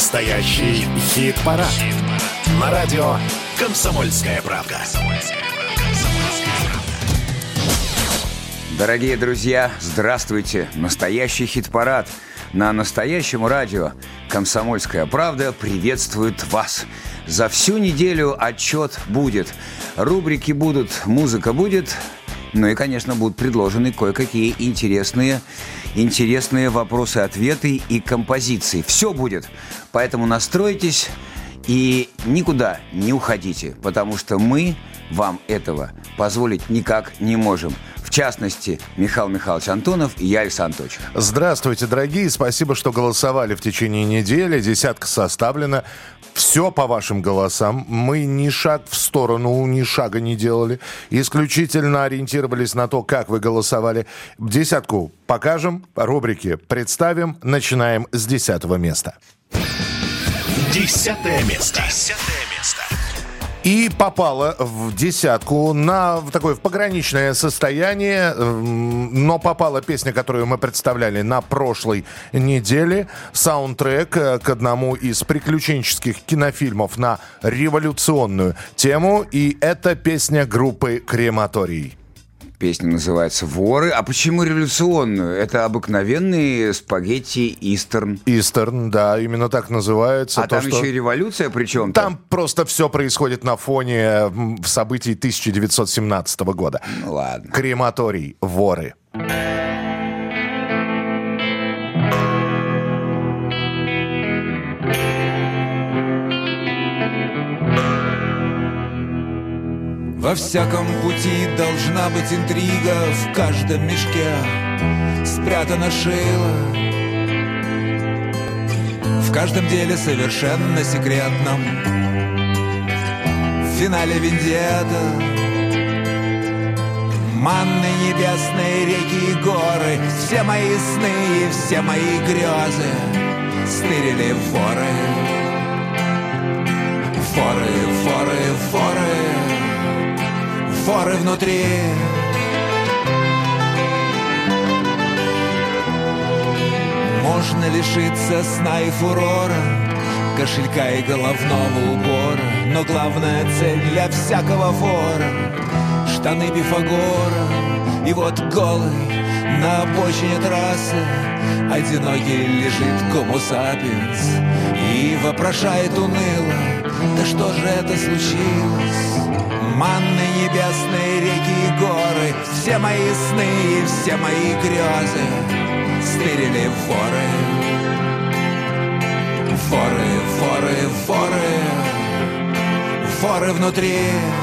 Настоящий хит-парад. На радио «Комсомольская правда». Дорогие друзья, здравствуйте! Настоящий хит-парад на настоящем радио «Комсомольская правда» приветствует вас. За всю неделю отчет будет, рубрики будут, музыка будет, ну и, конечно, будут предложены кое-какие интересные вопросы-ответы и композиции. Все будет, поэтому настройтесь и никуда не уходите, потому что мы вам этого позволить никак не можем. В частности, Михаил Михайлович Антонов и я, Александр Точев. Здравствуйте, дорогие. Спасибо, что голосовали в течение недели. Десятка составлена. Все по вашим голосам. Мы ни шаг в сторону, ни шага не делали. Исключительно ориентировались на то, как вы голосовали. Десятку покажем, рубрики представим. Начинаем с 10-го места. 10-е место. И попала в десятку в такое пограничное состояние, но попала песня, которую мы представляли на прошлой неделе. Саундтрек к одному из приключенческих кинофильмов на революционную тему. И это песня группы «Крематорий». Песня называется «Воры». А почему революционную? Это обыкновенные спагетти «Истерн». «Истерн», да, именно так называется. А там еще и революция причем? Там просто все происходит на фоне событий 1917 года. Ну ладно. «Крематорий», «Воры». Во всяком пути должна быть интрига, в каждом мешке спрятана шила, в каждом деле совершенно секретном, в финале вендетта. Манны небесные, реки и горы, все мои сны и все мои грезы стырили воры. Воры, воры, воры, воры внутри. Можно лишиться сна и фурора, кошелька и головного убора, но главная цель для всякого вора — штаны Пифагора. И вот голый на обочине трассы одинокий лежит гомо сапиенс и вопрошает уныло: да что же это случилось? Манны небесные, реки и горы, все мои сны и все мои грезы стырили воры. Воры, воры, воры, воры внутри.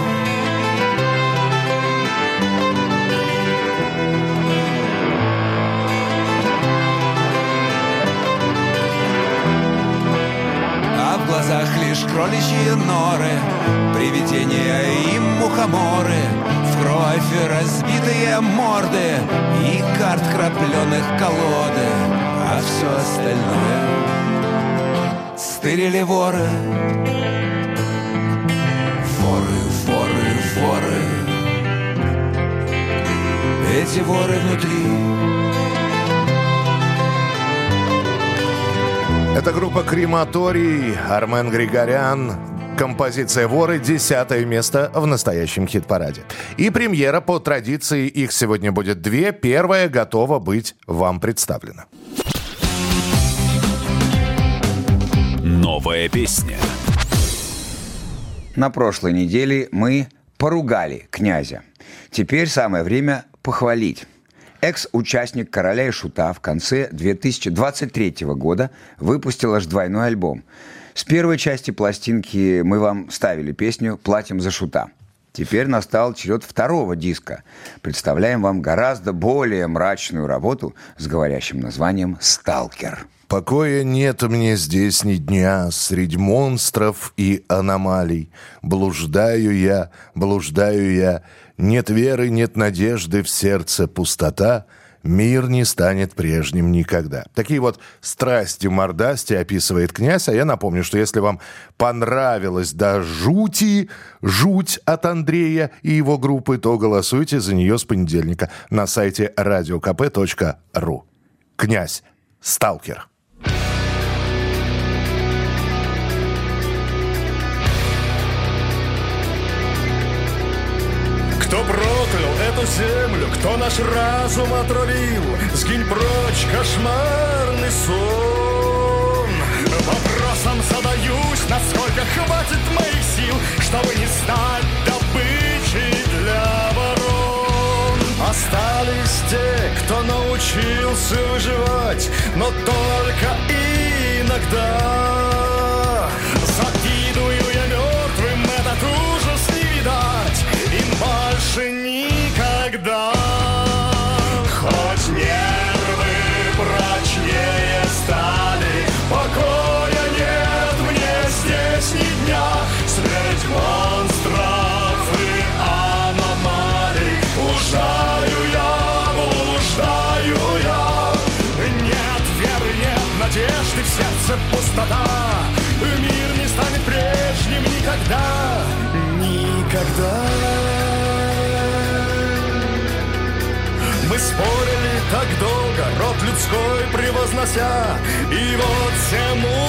А в глазах лишь кроличьи норы, привидения и мухоморы, в кровь разбитые морды и карт крапленых колоды, а все остальное стырили воры. Воры, воры, воры, эти воры внутри. Это группа «Крематорий», Армен Григорян. Композиция «Воры», 10-е место в настоящем хит-параде. И премьера, по традиции, их сегодня будет две. Первая готова быть вам представлена. Новая песня. На прошлой неделе мы поругали князя. Теперь самое время похвалить. Экс-участник «Короля и Шута» в конце 2023 года выпустил аж двойной альбом. С первой части пластинки мы вам ставили песню «Платим за Шута». Теперь настал черед второго диска. Представляем вам гораздо более мрачную работу с говорящим названием «Сталкер». Покоя нет мне здесь ни дня, средь монстров и аномалий. Блуждаю я, нет веры, нет надежды, в сердце пустота. Мир не станет прежним никогда. Такие вот страсти-мордасти описывает князь. А я напомню, что если вам понравилась до жуть от Андрея и его группы, то голосуйте за нее с понедельника на сайте radiokp.ru. Князь. Сталкер. Кто проклял эту землю, кто наш разум отравил? Сгинь прочь, кошмарный сон. Вопросом задаюсь, насколько хватит моих сил, чтобы не стать добычей для ворон. Остались те, кто научился выживать, но только иногда. Закидываю я мертвым этот ужас не видать, им больше никогда. Хоть нервы прочнее стали, покоя нет мне здесь ни дня. Средь монстров и аномалий блуждаю я. Нет веры, нет надежды, в сердце пустота. Мир не станет прежним никогда, никогда. Мы спорили так долго, род людской превознося, и вот всему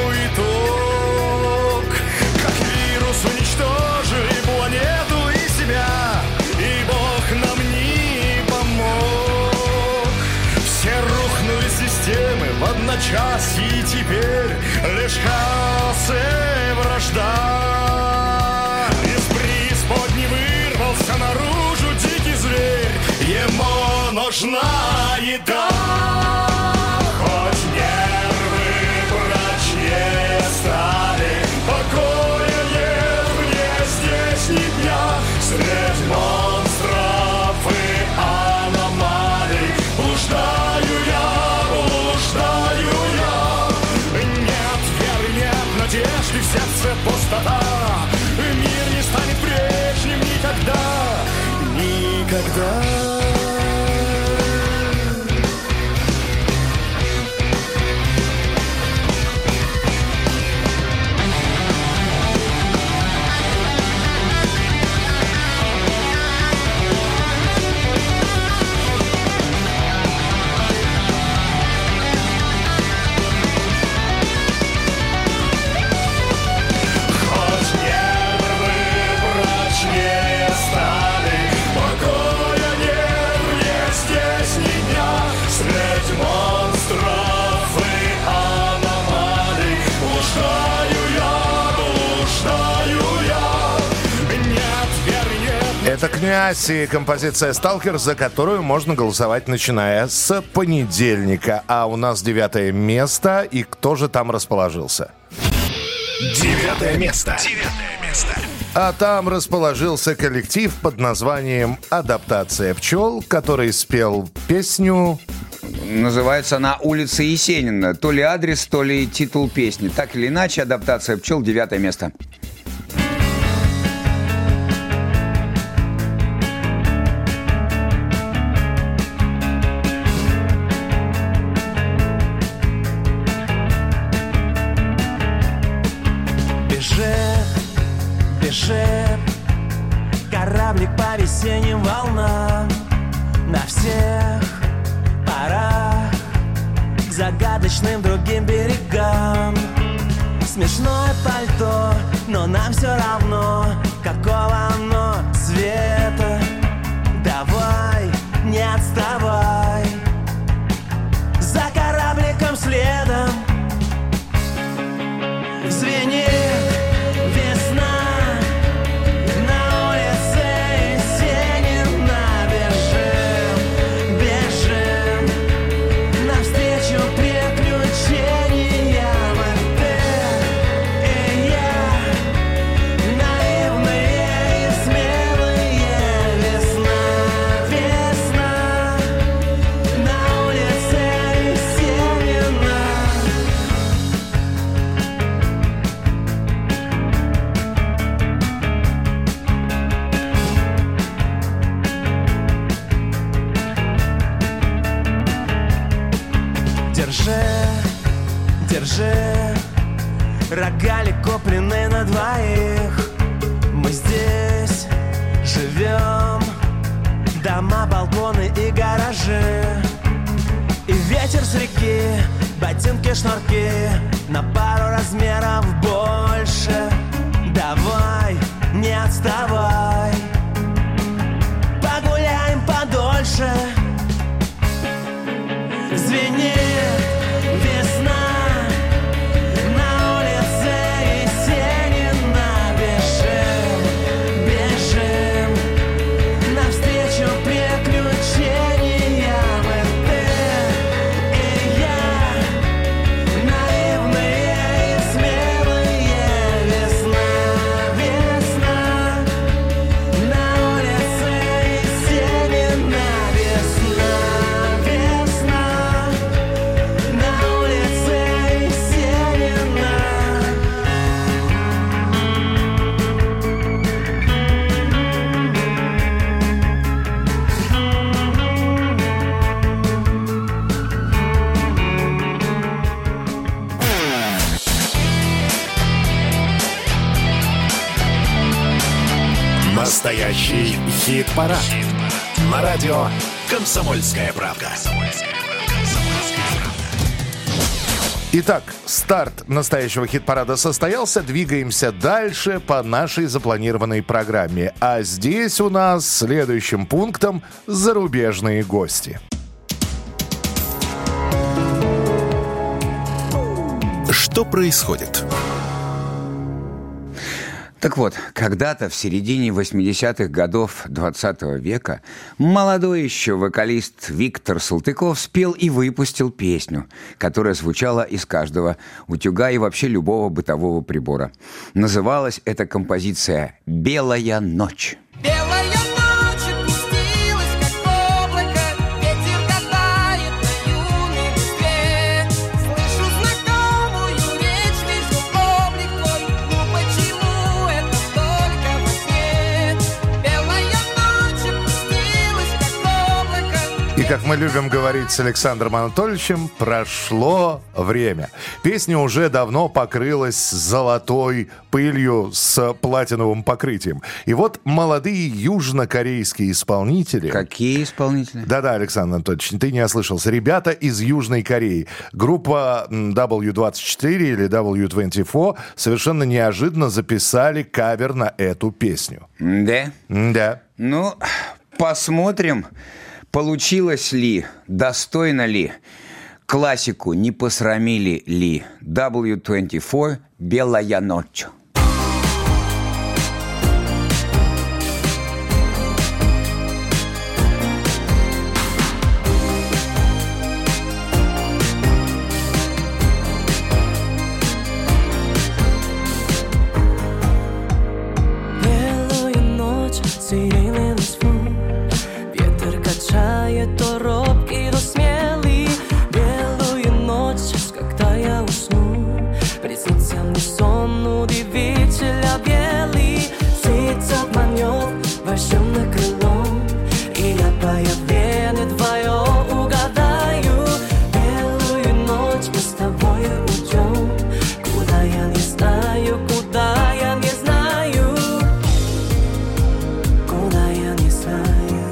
итог. Как вирус уничтожили планету и себя, и Бог нам не помог. Все рухнули системы в одночасье, и теперь лишь хаос и вражда. Из преисподней вырвался наружу дикий зверь, ему нужна еда. Хоть нервы прочнее стали, покоя нет мне здесь ни дня. Средь монстров и аномалий блуждаю я. Нет веры, нет надежды, в сердце пустота. Мир не станет прежним никогда, никогда. Это «Князь» и композиция «Сталкер», за которую можно голосовать, начиная с понедельника. А у нас 9 место. И кто же там расположился? 9 место. А там расположился коллектив под названием «Адаптация пчел», который спел песню... Называется она «Улица Есенина». То ли адрес, то ли титул песни. Так или иначе, «Адаптация пчел», 9 место. Бежит кораблик по весенним волнам, на всех парах к загадочным другим берегам. Смешное пальто, но нам все равно, какого оно цвета. Давай, не отставай, за корабликом следом. Звенит Держи, рогалик купленный на двоих. Мы здесь живем, дома, балконы и гаражи. И ветер с реки, ботинки, шнурки на пару размеров больше. Давай, не отставай, Настоящий хит-парад. На радио «Комсомольская правда». Итак, старт настоящего хит-парада состоялся. Двигаемся дальше по нашей запланированной программе. А здесь у нас следующим пунктом зарубежные гости. Что происходит? Так вот, когда-то в середине 80-х годов 20 века молодой еще вокалист Виктор Салтыков спел и выпустил песню, которая звучала из каждого утюга и вообще любого бытового прибора. Называлась эта композиция «Белая ночь». Белая ночь опустилась, как облако, ветер катает на юной листве. Слышу знакомую речь, вижу облик твой, ну почему это только во сне? Белая ночь опустилась, как облако. И как мы любим говорить с Александром Анатольевичем, прошло время. Песня уже давно покрылась золотой пылью с платиновым покрытием. И вот молодые южнокорейские исполнители... Какие исполнители? Да-да, Александр Анатольевич, ты не ослышался. Ребята из Южной Кореи. Группа W24 или W24 совершенно неожиданно записали кавер на эту песню. Да? Да. Ну, посмотрим, получилось ли, достойно ли, классику не посрамили ли. W24 «Белая ночь». Белую ночь, сиреневый звук, ветер качает то робкий, то смелый. Белую ночь, когда я усну, приснится мне сон удивителя белый. Птица манет волшебным крылом, и я появление твое угадаю. Белую ночь мы с тобой уйдем, куда я не знаю, куда я не знаю, куда я не знаю,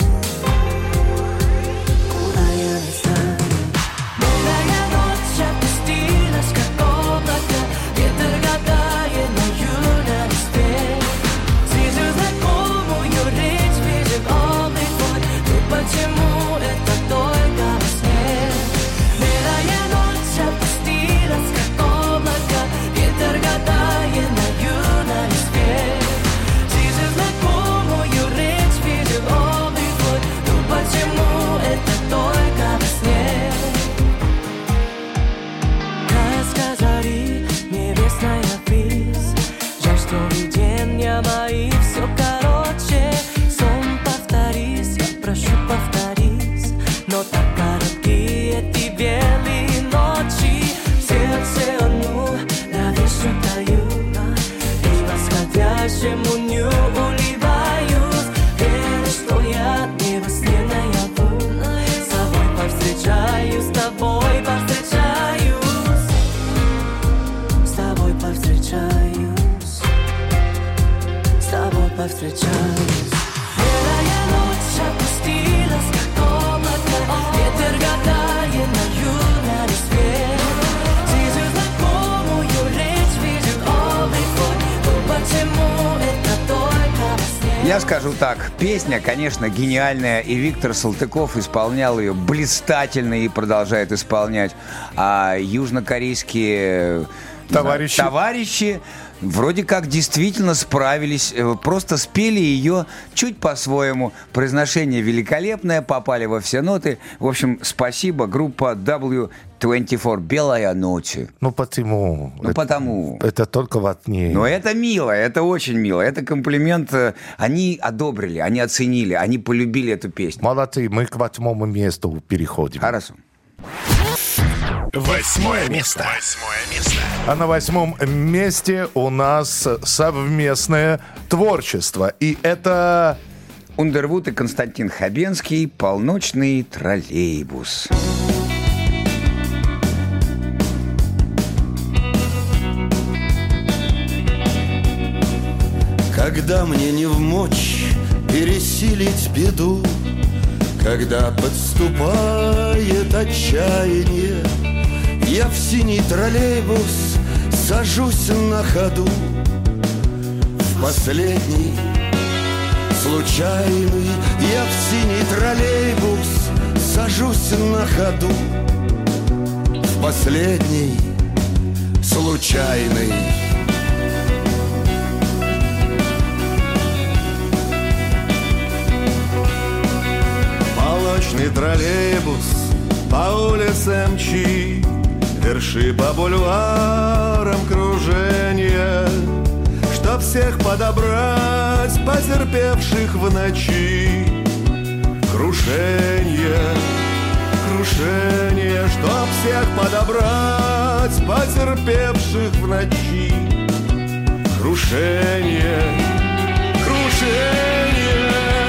куда я не знаю. Белая ночь опустилась, как облако, ветер гадает на южной листве. Слышу знакомую речь, видит облик твой, ну почему это только во сне? Белая ночь опустилась, как облако, ветер гадает на южной листве. Слышу знакомую речь, видит облик твой, ну почему это только во сне? Краска зари, небесная ввысь, жаль, что видения мои все короче. Сон повторись, я прошу повторись, но так короткие эти белые ночи. В сердце одну навешу даю, и восходящему дню улыбаюсь. Верю, что я не во сне наяву, с тобой повстречаюсь, с тобой повстречаюсь, с тобой повстречаюсь, с тобой повстречаюсь. Белая ночь опустилась, как облако, ветер гадает на южной листве. Слышу знакомую речь, видит облик твой, ну почему это только во сне? Я скажу так, песня, конечно, гениальная, и Виктор Салтыков исполнял ее блистательно и продолжает исполнять. А южнокорейские товарищи вроде как действительно справились, просто спели ее чуть по-своему. Произношение великолепное, попали во все ноты. В общем, спасибо, группа W24 «Белая ночь». Ну, потому. Потому. Это только во сне. Но это мило, это очень мило. Это комплимент. Они одобрили, они оценили, они полюбили эту песню. Молодцы, мы к 8 месту переходим. Хорошо. 8 место. А на 8 месте у нас совместное творчество. И это... Ундервуд и Константин Хабенский «Полночный троллейбус». Когда мне не вмочь пересилить беду, когда подступает отчаяние. Я в синий троллейбус сажусь на ходу, в последний случайный. Я в синий троллейбус сажусь на ходу, в последний случайный. Полночный троллейбус по улице мчит, верши по бульварам кружения, чтоб всех подобрать, потерпевших в ночи. Крушение, крушение, чтоб всех подобрать, потерпевших в ночи. Крушение, крушение.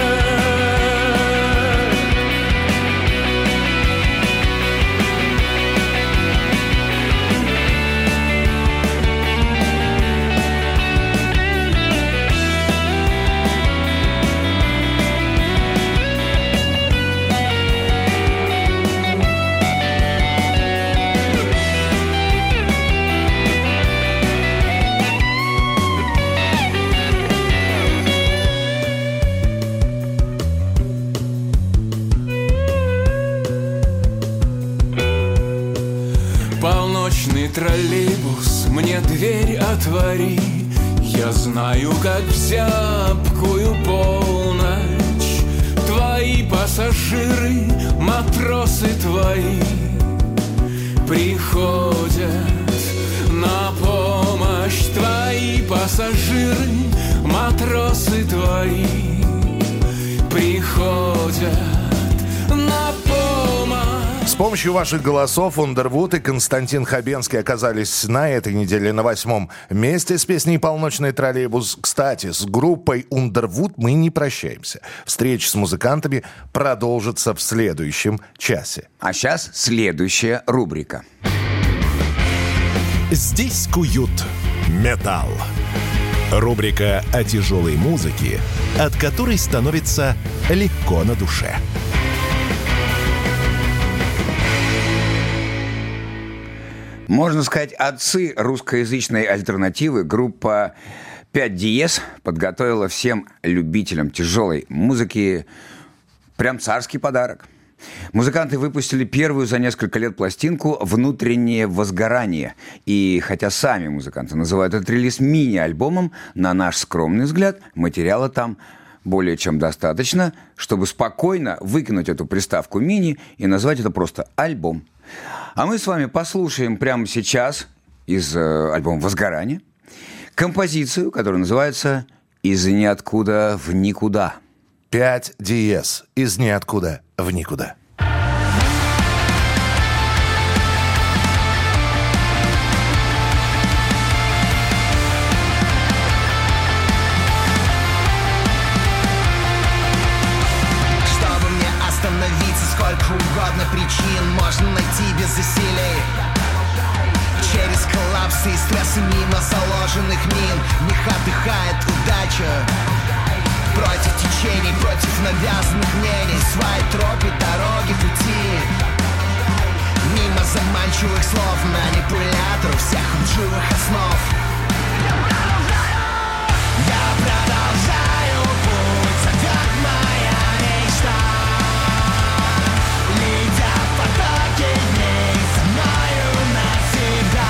Полночный троллейбус, мне дверь отвори. Я знаю, как в зябкую полночь твои пассажиры, матросы твои, приходят на помощь. Твои пассажиры, матросы твои, приходят на помощь. С помощью ваших голосов Underwood и Константин Хабенский оказались на этой неделе на 8-м месте с песней «Полночный троллейбус». Кстати, с группой Underwood мы не прощаемся. Встреча с музыкантами продолжится в следующем часе. А сейчас следующая рубрика. Здесь куют металл. Рубрика о тяжелой музыке, от которой становится легко на душе. Можно сказать, отцы русскоязычной альтернативы, группа 5 Диез, подготовила всем любителям тяжелой музыки прям царский подарок. Музыканты выпустили первую за несколько лет пластинку «Внутреннее возгорание». И хотя сами музыканты называют этот релиз мини-альбомом, на наш скромный взгляд, материала там более чем достаточно, чтобы спокойно выкинуть эту приставку «мини» и назвать это просто «альбом». А мы с вами послушаем прямо сейчас из альбома «Возгорание» композицию, которая называется «Из ниоткуда в никуда». 5 Диез. Из ниоткуда в никуда. Чтобы мне остановиться, сколько угодно причин можно найти без усилий. Через коллапсы и стрессы мимо заложенных мин в них отдыхает удача. Против течений, против навязанных мнений, свои тропы, дороги, пути. Мимо заманчивых слов, манипуляторов, всех лживых основ. Я продолжаю путь, зовет моя мечта. Летят потоки дней со мною навсегда.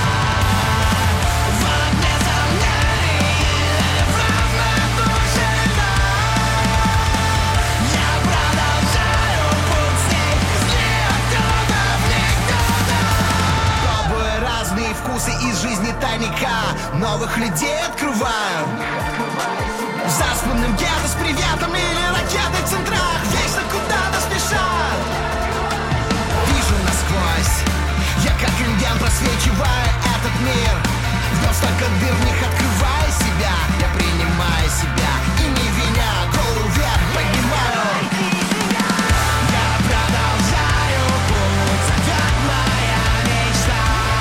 В огне сомнений, в равнодушии. Я продолжаю путь с ней, из ниоткуда в никуда. Пробуя разные вкусы из жизни тайника, новых людей открываю. Заспанным гетто с приветом или ракетой в центрах вечно куда-то спешат. Вижу насквозь, я как рентген просвечиваю этот мир. В нем столько дыр, в них открываю себя. Я принимаю себя и не виня, голову вверх поднимаю. Я продолжаю путь, зовет моя мечта.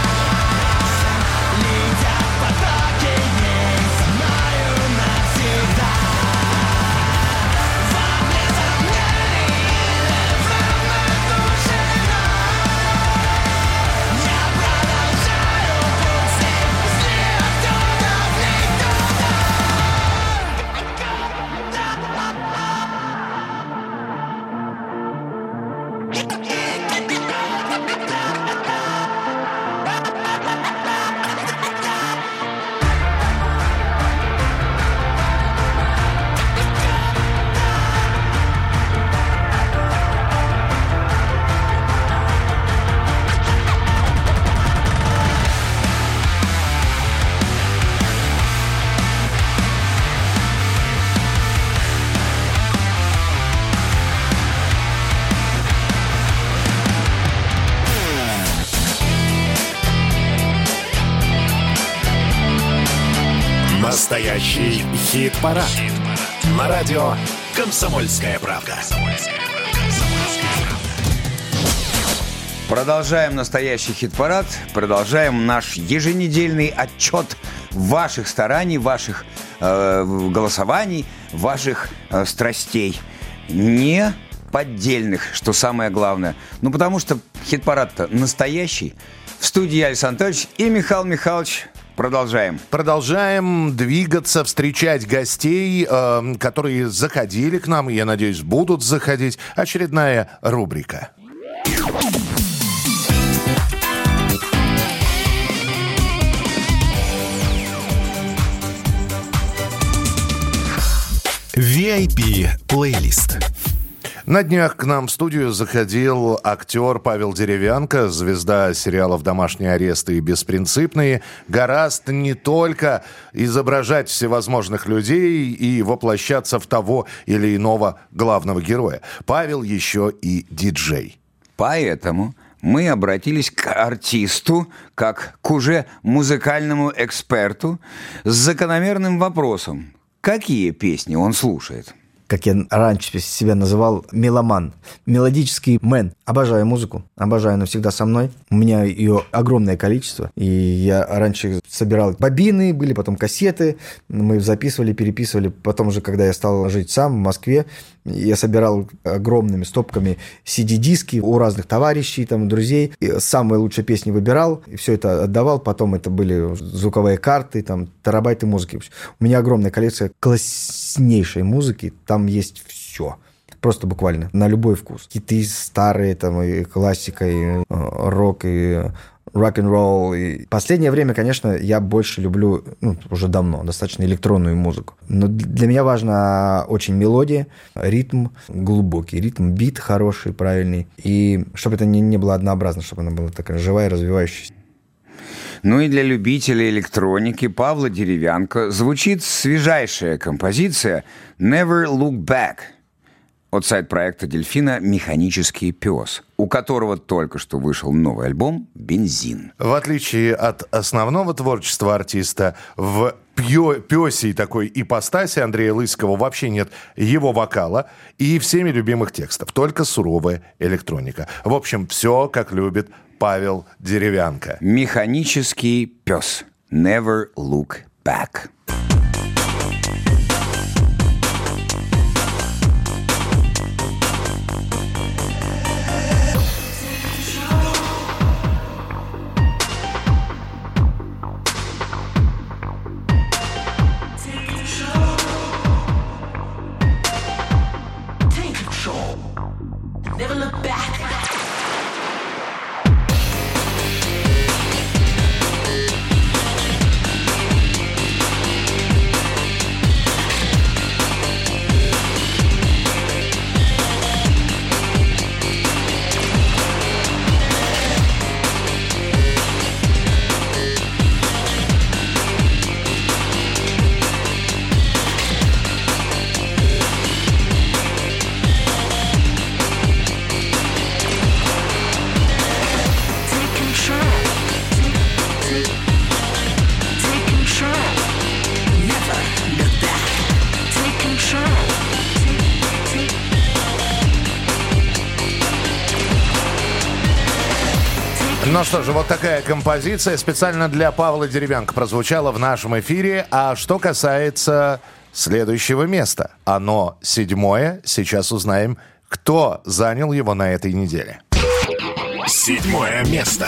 Летят потоки дней со мною навсегда. Настоящий хит-парад. На радио «Комсомольская правда». Продолжаем настоящий хит-парад, продолжаем наш еженедельный отчет ваших стараний, ваших голосований, ваших страстей. Не поддельных, что самое главное. Ну, потому что хит-парад-то настоящий. В студии Александр Анатольевич и Михаил Михайлович. Продолжаем. Продолжаем двигаться, встречать гостей, которые заходили к нам, и, я надеюсь, будут заходить. Очередная рубрика. VIP-плейлист. На днях к нам в студию заходил актер Павел Деревянко, звезда сериалов «Домашний арест» и «Беспринципные». Гораздо не только изображать всевозможных людей и воплощаться в того или иного главного героя. Павел еще и диджей. Поэтому мы обратились к артисту, как к уже музыкальному эксперту, с закономерным вопросом. Какие песни он слушает? Как я раньше себя называл, меломан, мелодический мэн. Обожаю музыку, обожаю, она всегда со мной. У меня ее огромное количество. И я раньше собирал бобины, были потом кассеты, мы записывали, переписывали. Потом уже, когда я стал жить сам в Москве, я собирал огромными стопками CD-диски у разных товарищей, там, друзей. И самые лучшие песни выбирал, и все это отдавал. Потом это были звуковые карты, там, терабайты музыки. У меня огромная коллекция класснейшей музыки. Там есть все. Просто буквально на любой вкус. Хиты старые, там, и классика, и рок, и рок-н-ролл. И последнее время, конечно, я больше люблю, уже давно, достаточно электронную музыку. Но для меня важна очень мелодия, ритм глубокий, ритм, бит хороший, правильный. И чтобы это не было однообразно, чтобы она была такая живая, развивающаяся. Ну и для любителей электроники Павла Деревянко звучит свежайшая композиция «Never Look Back» от сайт-проекта «Дельфина» «Механический пес», у которого только что вышел новый альбом «Бензин». В отличие от основного творчества артиста, в пёсей такой ипостаси Андрея Лысикова вообще нет его вокала и всеми любимых текстов, только суровая электроника. В общем, все, как любит Павел Деревянко. «Механический пес». «Never Look Back». Never look back. Ну что же, вот такая композиция специально для Павла Деревянко прозвучала в нашем эфире. А что касается следующего места, оно 7-е. Сейчас узнаем, кто занял его на этой неделе. 7-е место.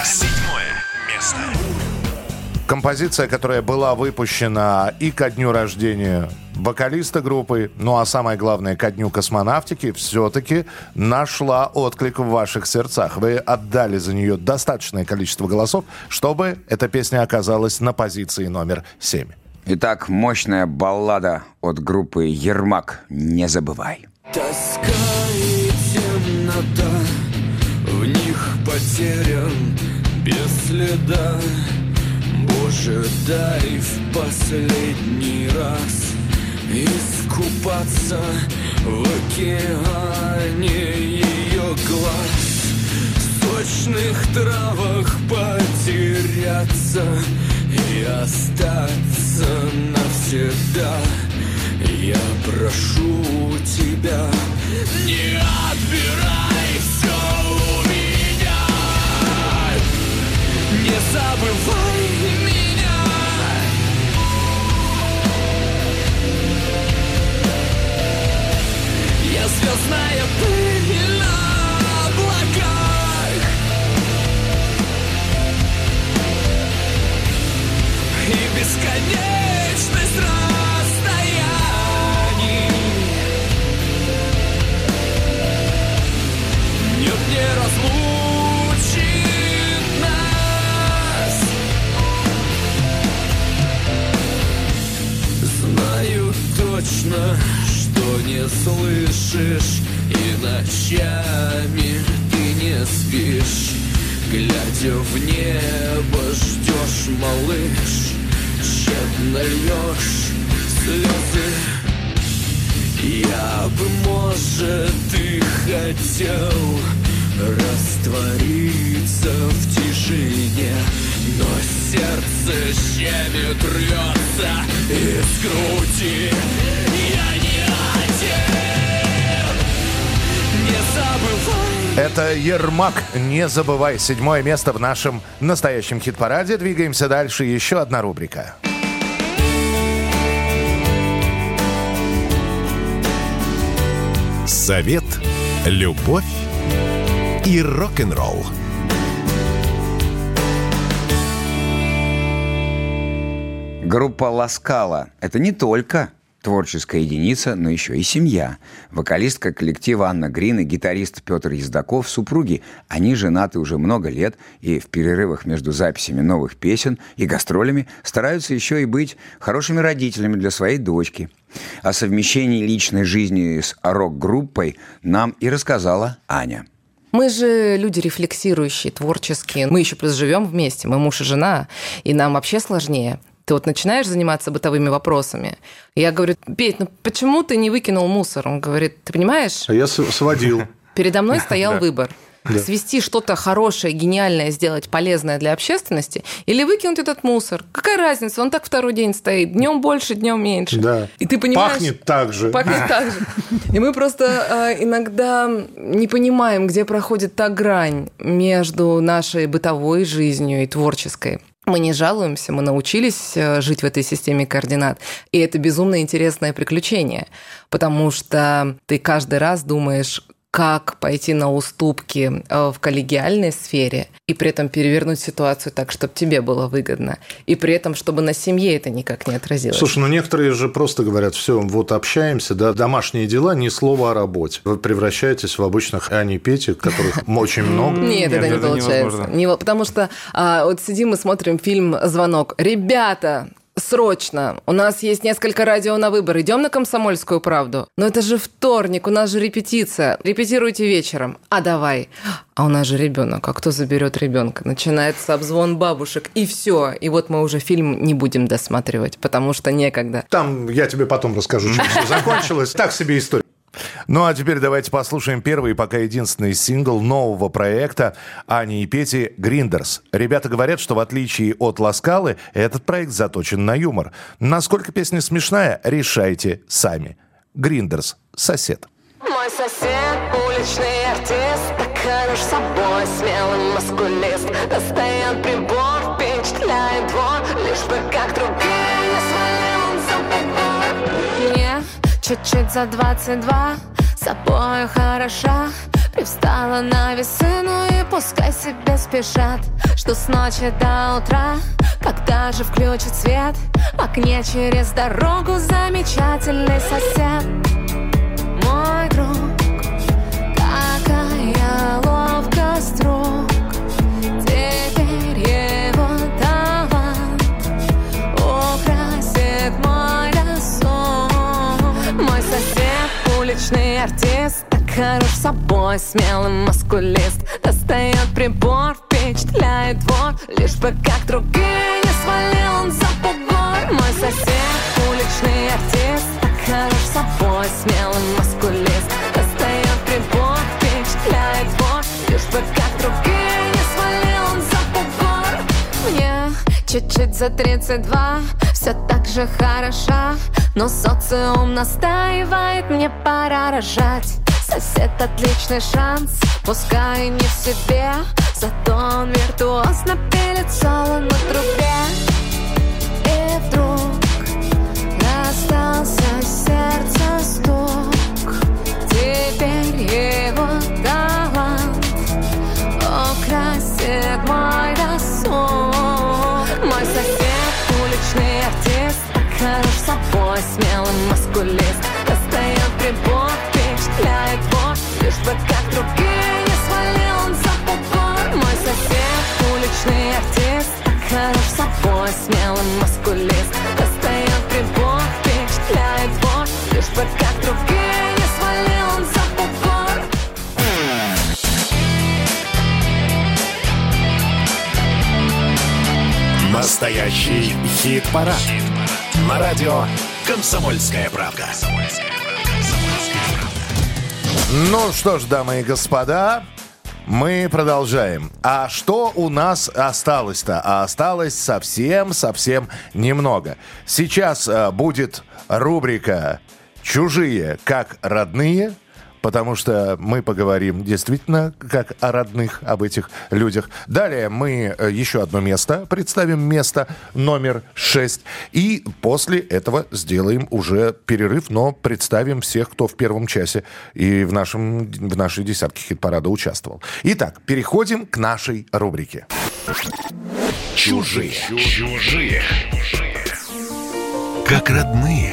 Композиция, которая была выпущена и ко дню рождения вокалиста группы, ну а самое главное, ко дню космонавтики, все-таки нашла отклик в ваших сердцах. Вы отдали за нее достаточное количество голосов, чтобы эта песня оказалась на позиции номер 7. Итак, мощная баллада от группы «Ермак». «Не забывай». Тоска и темнота, в них потерян без следа. Боже, дай в последний раз искупаться в океане ее глаз, в сочных травах потеряться и остаться навсегда. Я прошу тебя, не отбирай все у меня, не забывай меня. Я звездная пыль на облаках, и бесконечность расстояний нет, не разлучит нас. Знаю точно, что не слышишь, и ночами ты не спишь. Глядя в небо, ждешь, малыш, тщетно льешь слезы. Я бы, может, и хотел раствориться в тишине, но сердце щемит, рвется из груди. Я не один, не забывай. Это Ермак, не забывай. 7-е место в нашем настоящем хит-параде. Двигаемся дальше. Еще одна рубрика. Совет, любовь и рок-н-ролл. Группа «Ласкала» — это не только творческая единица, но еще и семья. Вокалистка коллектива Анна Грин и гитарист Петр Ездаков — супруги. Они женаты уже много лет и в перерывах между записями новых песен и гастролями стараются еще и быть хорошими родителями для своей дочки. О совмещении личной жизни с рок-группой нам и рассказала Аня. Мы же люди рефлексирующие, творческие. Мы еще плюс живем вместе, мы муж и жена, и нам вообще сложнее. Ты вот начинаешь заниматься бытовыми вопросами. Я говорю: Петь, ну почему ты не выкинул мусор? Он говорит: ты понимаешь? А я сводил. Передо мной стоял выбор. Свести что-то хорошее, гениальное, сделать полезное для общественности или выкинуть этот мусор. Какая разница? Он так второй день стоит. Днем больше, днем меньше. Да. И ты понимаешь... Пахнет так же. Пахнет так же. И мы просто иногда не понимаем, где проходит та грань между нашей бытовой жизнью и творческой. Мы не жалуемся, мы научились жить в этой системе координат. И это безумно интересное приключение, потому что ты каждый раз думаешь, как пойти на уступки в коллегиальной сфере и при этом перевернуть ситуацию так, чтобы тебе было выгодно, и при этом, чтобы на семье это никак не отразилось. Слушай, ну некоторые же просто говорят: все, вот общаемся, да, домашние дела, ни слова о работе. Вы превращаетесь в обычных Ани и Пети, которых очень много. Нет, это не получается. Потому что вот сидим и смотрим фильм «Звонок». Ребята, срочно! У нас есть несколько радио на выбор. Идем на «Комсомольскую правду». Но это же вторник, у нас же репетиция. Репетируйте вечером. А давай. А у нас же ребенок. А кто заберет ребенка? Начинается обзвон бабушек, и все. И вот мы уже фильм не будем досматривать, потому что некогда. Там я тебе потом расскажу, чем все закончилось. Так себе история. Ну, а теперь давайте послушаем первый и пока единственный сингл нового проекта Ани и Пети «Гриндерс». Ребята говорят, что в отличие от «Ласкалы», этот проект заточен на юмор. Насколько песня смешная, решайте сами. «Гриндерс. Сосед». Мой сосед, уличный артист, так хорош собой, смелый маскулист. Достает прибор, впечатляет двор, лишь бы как другие не свалил он за бугор. Мне чуть-чуть за 22, собою хороша. Привстала на весы, ну и пускай себе спешат. Что с ночи до утра, когда же включит свет, в окне через дорогу замечательный сосед. Мой друг, какая ловкость рук, теперь его талант украсит мой досуг. Мой сосед, уличный артист, так хорош собой, смелый маскулист. Достает прибор, впечатляет двор, лишь бы как другие не свалил он за бугор. Мой сосед, уличный артист, так хорош собой, смелый маскулист. Достает прибор, впечатляет двор, лишь бы как другие не свалил он за бугор. Мне чуть-чуть за 32, все так же хороша, но социум настаивает, мне пора рожать. Сосед отличный шанс, пускай и не в себе, зато он виртуозно пилит соло на трубе. И вдруг раздался сердце стук, теперь его талант украсит мой досуг. Мой сосед уличный артист, так хорош собой, смелый маскулист, достает прибор, впечатляет вот, лишь бы как другие не свалил он за бугор. Мой сосед уличный артист, так хорош собой, смелый маскулист, достает прибор, впечатляет вот, лишь бы как другие не свалил он за бугор. Настоящий хит-парад. На радио «Комсомольская правда». Ну что ж, дамы и господа, мы продолжаем. А что у нас осталось-то? А осталось совсем немного. Сейчас будет рубрика «Чужие как родные», потому что мы поговорим действительно как о родных, об этих людях. Далее мы еще одно место представим, место номер 6. И после этого сделаем уже перерыв, но представим всех, кто в первом часе и в нашей десятке хит-парада участвовал. Итак, переходим к нашей рубрике. Чужие. Как родные.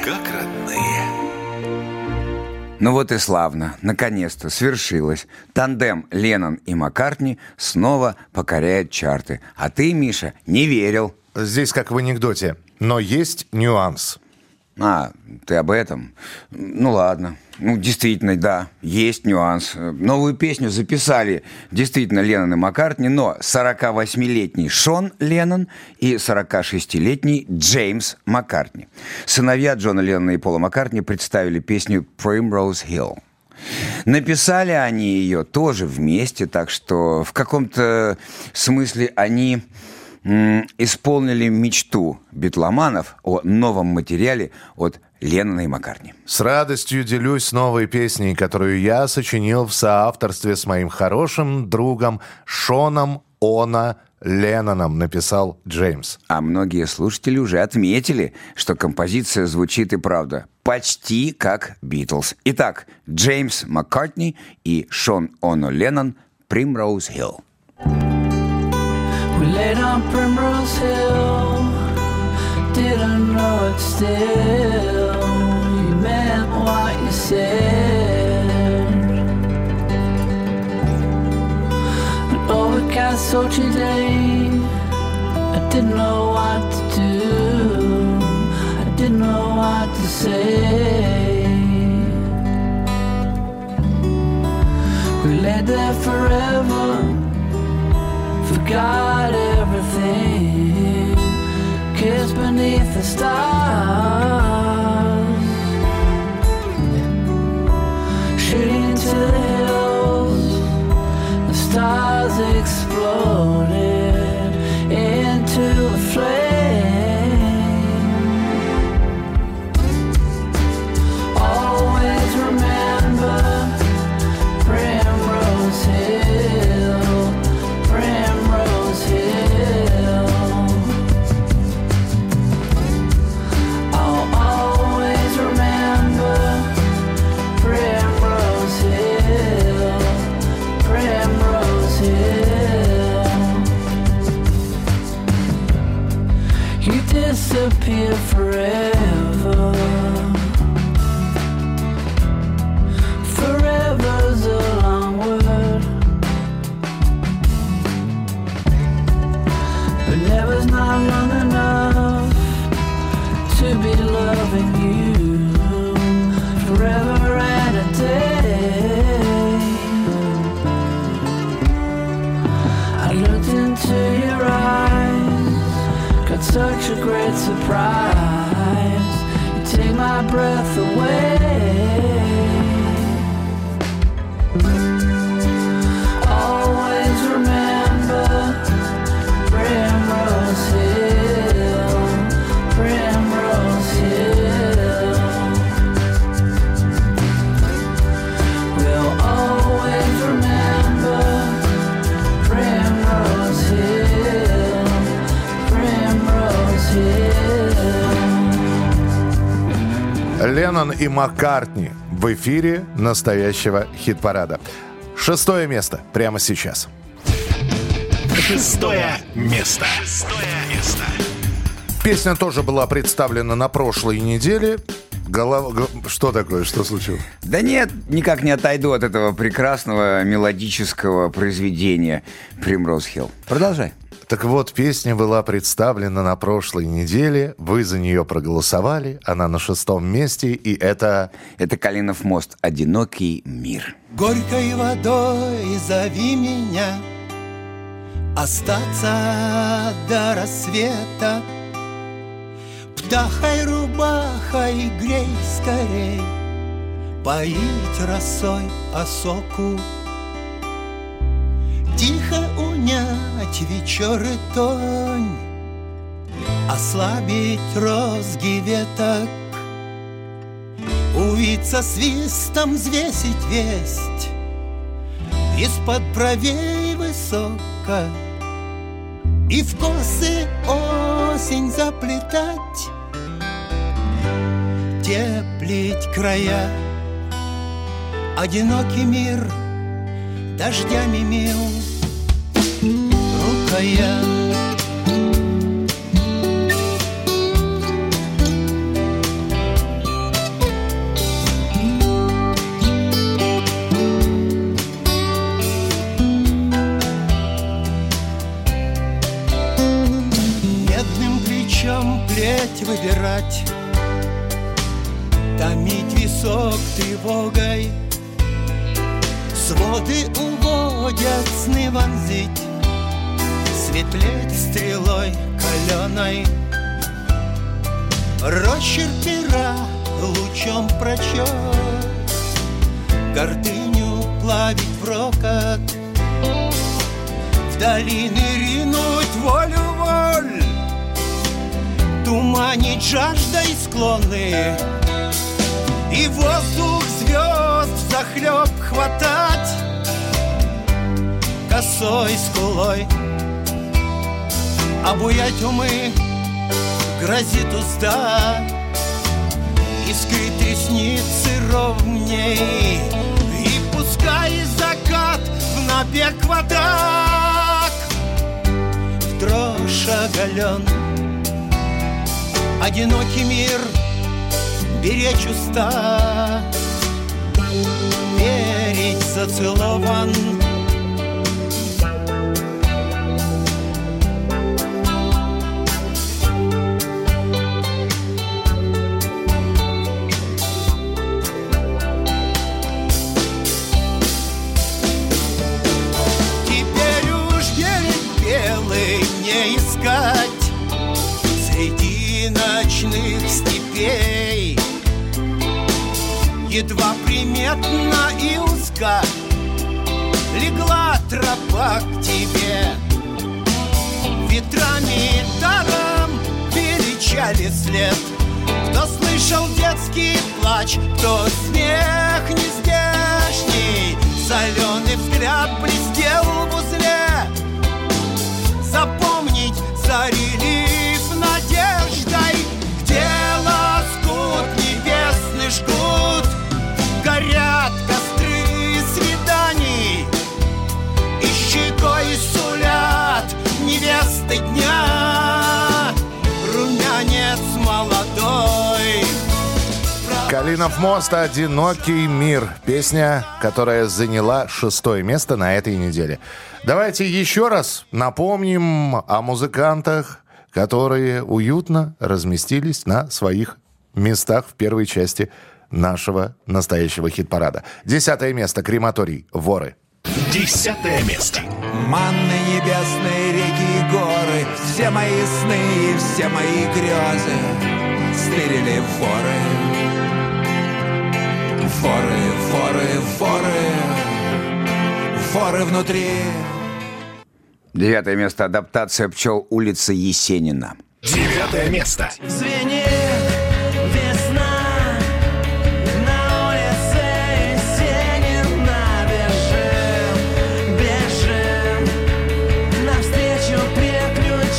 Ну вот и славно, наконец-то свершилось. Тандем Леннон и Маккартни снова покоряет чарты. А ты, Миша, не верил. Здесь как в анекдоте, но есть нюанс. А, ты об этом? Ну ладно. Ну, действительно, да, есть нюанс. Новую песню записали действительно Леннон и Маккартни, но 48-летний Шон Леннон и 46-летний Джеймс Маккартни. Сыновья Джона Леннона и Пола Маккартни представили песню «Primrose Hill». Написали они ее тоже вместе, так что в каком-то смысле они исполнили мечту битломанов о новом материале от Леннона и Маккартни. С радостью делюсь новой песней, которую я сочинил в соавторстве с моим хорошим другом Шоном Оно Ленноном, написал Джеймс. А многие слушатели уже отметили, что композиция звучит и правда почти как Битлз. Итак, Джеймс Маккартни и Шон Оно Леннон, «Primrose Hill». We laid on Primrose Hill, didn't know it still. You meant what you said. An overcast sultry day, I didn't know what to do. I didn't know what to say. We laid there forever, forgot everything, kissed beneath the stars, shooting into the hills, the stars exploded into a flame. Always remember Primrose Hill, Primrose Hill. I'll always remember Primrose Hill, Primrose Hill. You disappear forever. Forever's a long word, but never's not long enough to be loving you forever and a day. I looked into your eyes, got such a great surprise. You take my breath away. Always remember Primrose Hill. Леннон и Маккартни в эфире настоящего хит-парада. 6 место прямо сейчас. 6 место. Песня тоже была представлена на прошлой неделе. Что такое? Что случилось? Да нет, никак не отойду от этого прекрасного мелодического произведения «Primrose Hill». Продолжай. Так вот, песня была представлена на прошлой неделе. Вы за нее проголосовали. Она на 6 месте. И это... Это «Калинов мост. Одинокий мир». Горькой водой зови меня, остаться до рассвета. Птахой, рубахой грей скорей, поить росой осоку. Тихо унять вечер и тонь, ослабить розги веток, увиться свистом, взвесить весть из-под бровей высоко, и в косы осень заплетать, теплить края. Одинокий мир дождями мил рукоят. Медным плечом плеть выбирать, томить висок тревогой, своды уводят сны вонзить, светлеть стрелой каленой, росчерк пера лучом прочет, гордыню плавить в рокот, в долины ринуть волю-воль, туманить жаждой склоны, и воздух звезд взахлеб хватать косой скулой. Обуять умы грозит узда, искрит ресницы ровней, и пускай закат в набег водак в дрожь оголен. Одинокий мир беречь уста, верить зацелован. Теперь уж берег белый не искать среди ночных степей, едва приметна и узка легла тропа к тебе. Ветрами даром величали след, кто слышал детский плач, кто смех нездешний, соленый взгляд блестел в узле. Запомнить зарелив надеждой, где лоскут небесный жгут, горят костры свиданий, и щекой сулят невесты дня румянец молодой. «Калинов мост. Одинокий мир». Песня, которая заняла 6 место на этой неделе. Давайте еще раз напомним о музыкантах, которые уютно разместились на своих местах в первой части нашего настоящего хит-парада. 10 место. «Крематорий. Воры». 10 место. Манны небесные, реки и горы, все мои сны и все мои грезы стырили воры. Воры, воры, воры, воры внутри. 9 место. «Адаптация пчел. Улица Есенина». 9 место. Звенит весна, на улице Есенина бежим, бежим навстречу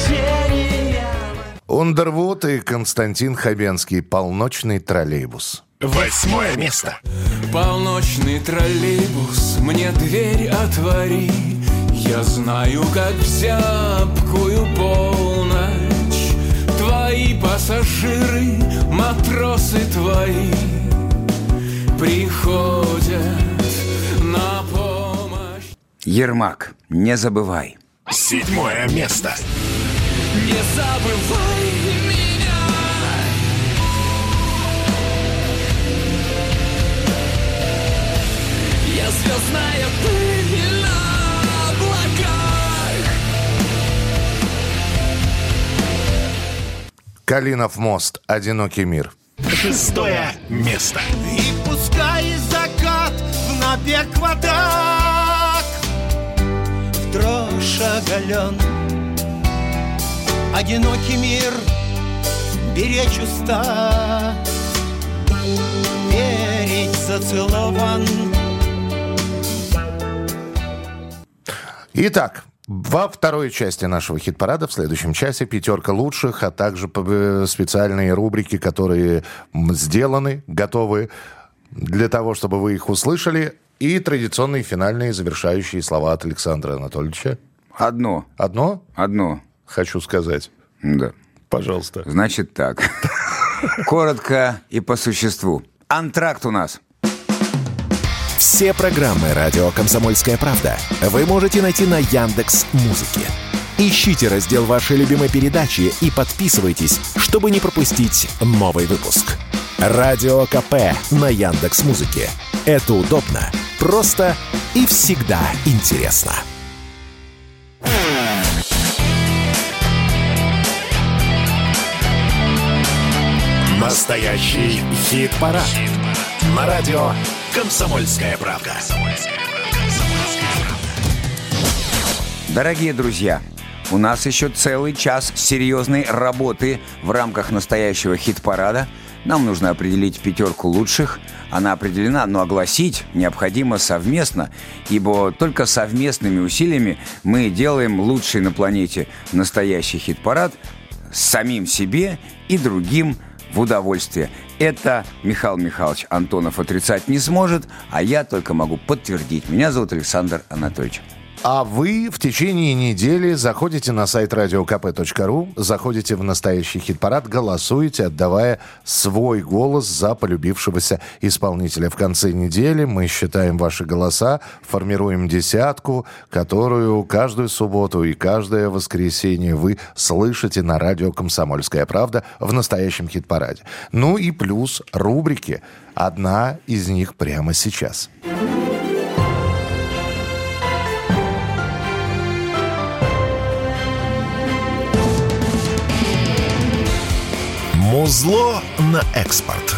приключениям. Ундервуд и Константин Хабенский. «Полночный троллейбус». 8 место. Полночный троллейбус, мне дверь отвори. Я знаю, как в зябкую полночь твои пассажиры, матросы твои приходят на помощь. Ермак, не забывай. 7 место. Не забывай меня. Я звездная пыль на облаках. Калинов мост. Одинокий мир. 6 место. И пускай закат в набег вода в дрожь оголен. Одинокий мир беречь уста, верить зацелован. Итак, во второй части нашего хит-парада в следующем часе 5 лучших, а также специальные рубрики, которые сделаны, готовы для того, чтобы вы их услышали. И традиционные финальные завершающие слова от Александра Анатольевича. Одно. Одно? Одно. Хочу сказать. Да. Пожалуйста. Значит так. Коротко и по существу. Антракт у нас. Все программы «Радио Комсомольская правда» вы можете найти на Яндекс.Музыке. Ищите раздел вашей любимой передачи и подписывайтесь, чтобы не пропустить новый выпуск. Радио КП на Яндекс.Музыке. Это удобно, просто и всегда интересно. Настоящий хит-парад. На радио «Комсомольская правда». Дорогие друзья, у нас еще целый час серьезной работы в рамках настоящего хит-парада. Нам нужно определить 5 лучших. Она определена, но огласить необходимо совместно, ибо только совместными усилиями мы делаем лучший на планете настоящий хит-парад самим себе и другим в удовольствие. Это Михаил Михайлович Антонов отрицать не сможет, а я только могу подтвердить. Меня зовут Александр Анатольевич. А вы в течение недели заходите на сайт radiokp.ru, заходите в настоящий хит-парад, голосуете, отдавая свой голос за полюбившегося исполнителя. В конце недели мы считаем ваши голоса, формируем десятку, которую каждую субботу и каждое воскресенье вы слышите на радио «Комсомольская правда» в настоящем хит-параде. Ну и плюс рубрики. Одна из них прямо сейчас. Музло на экспорт.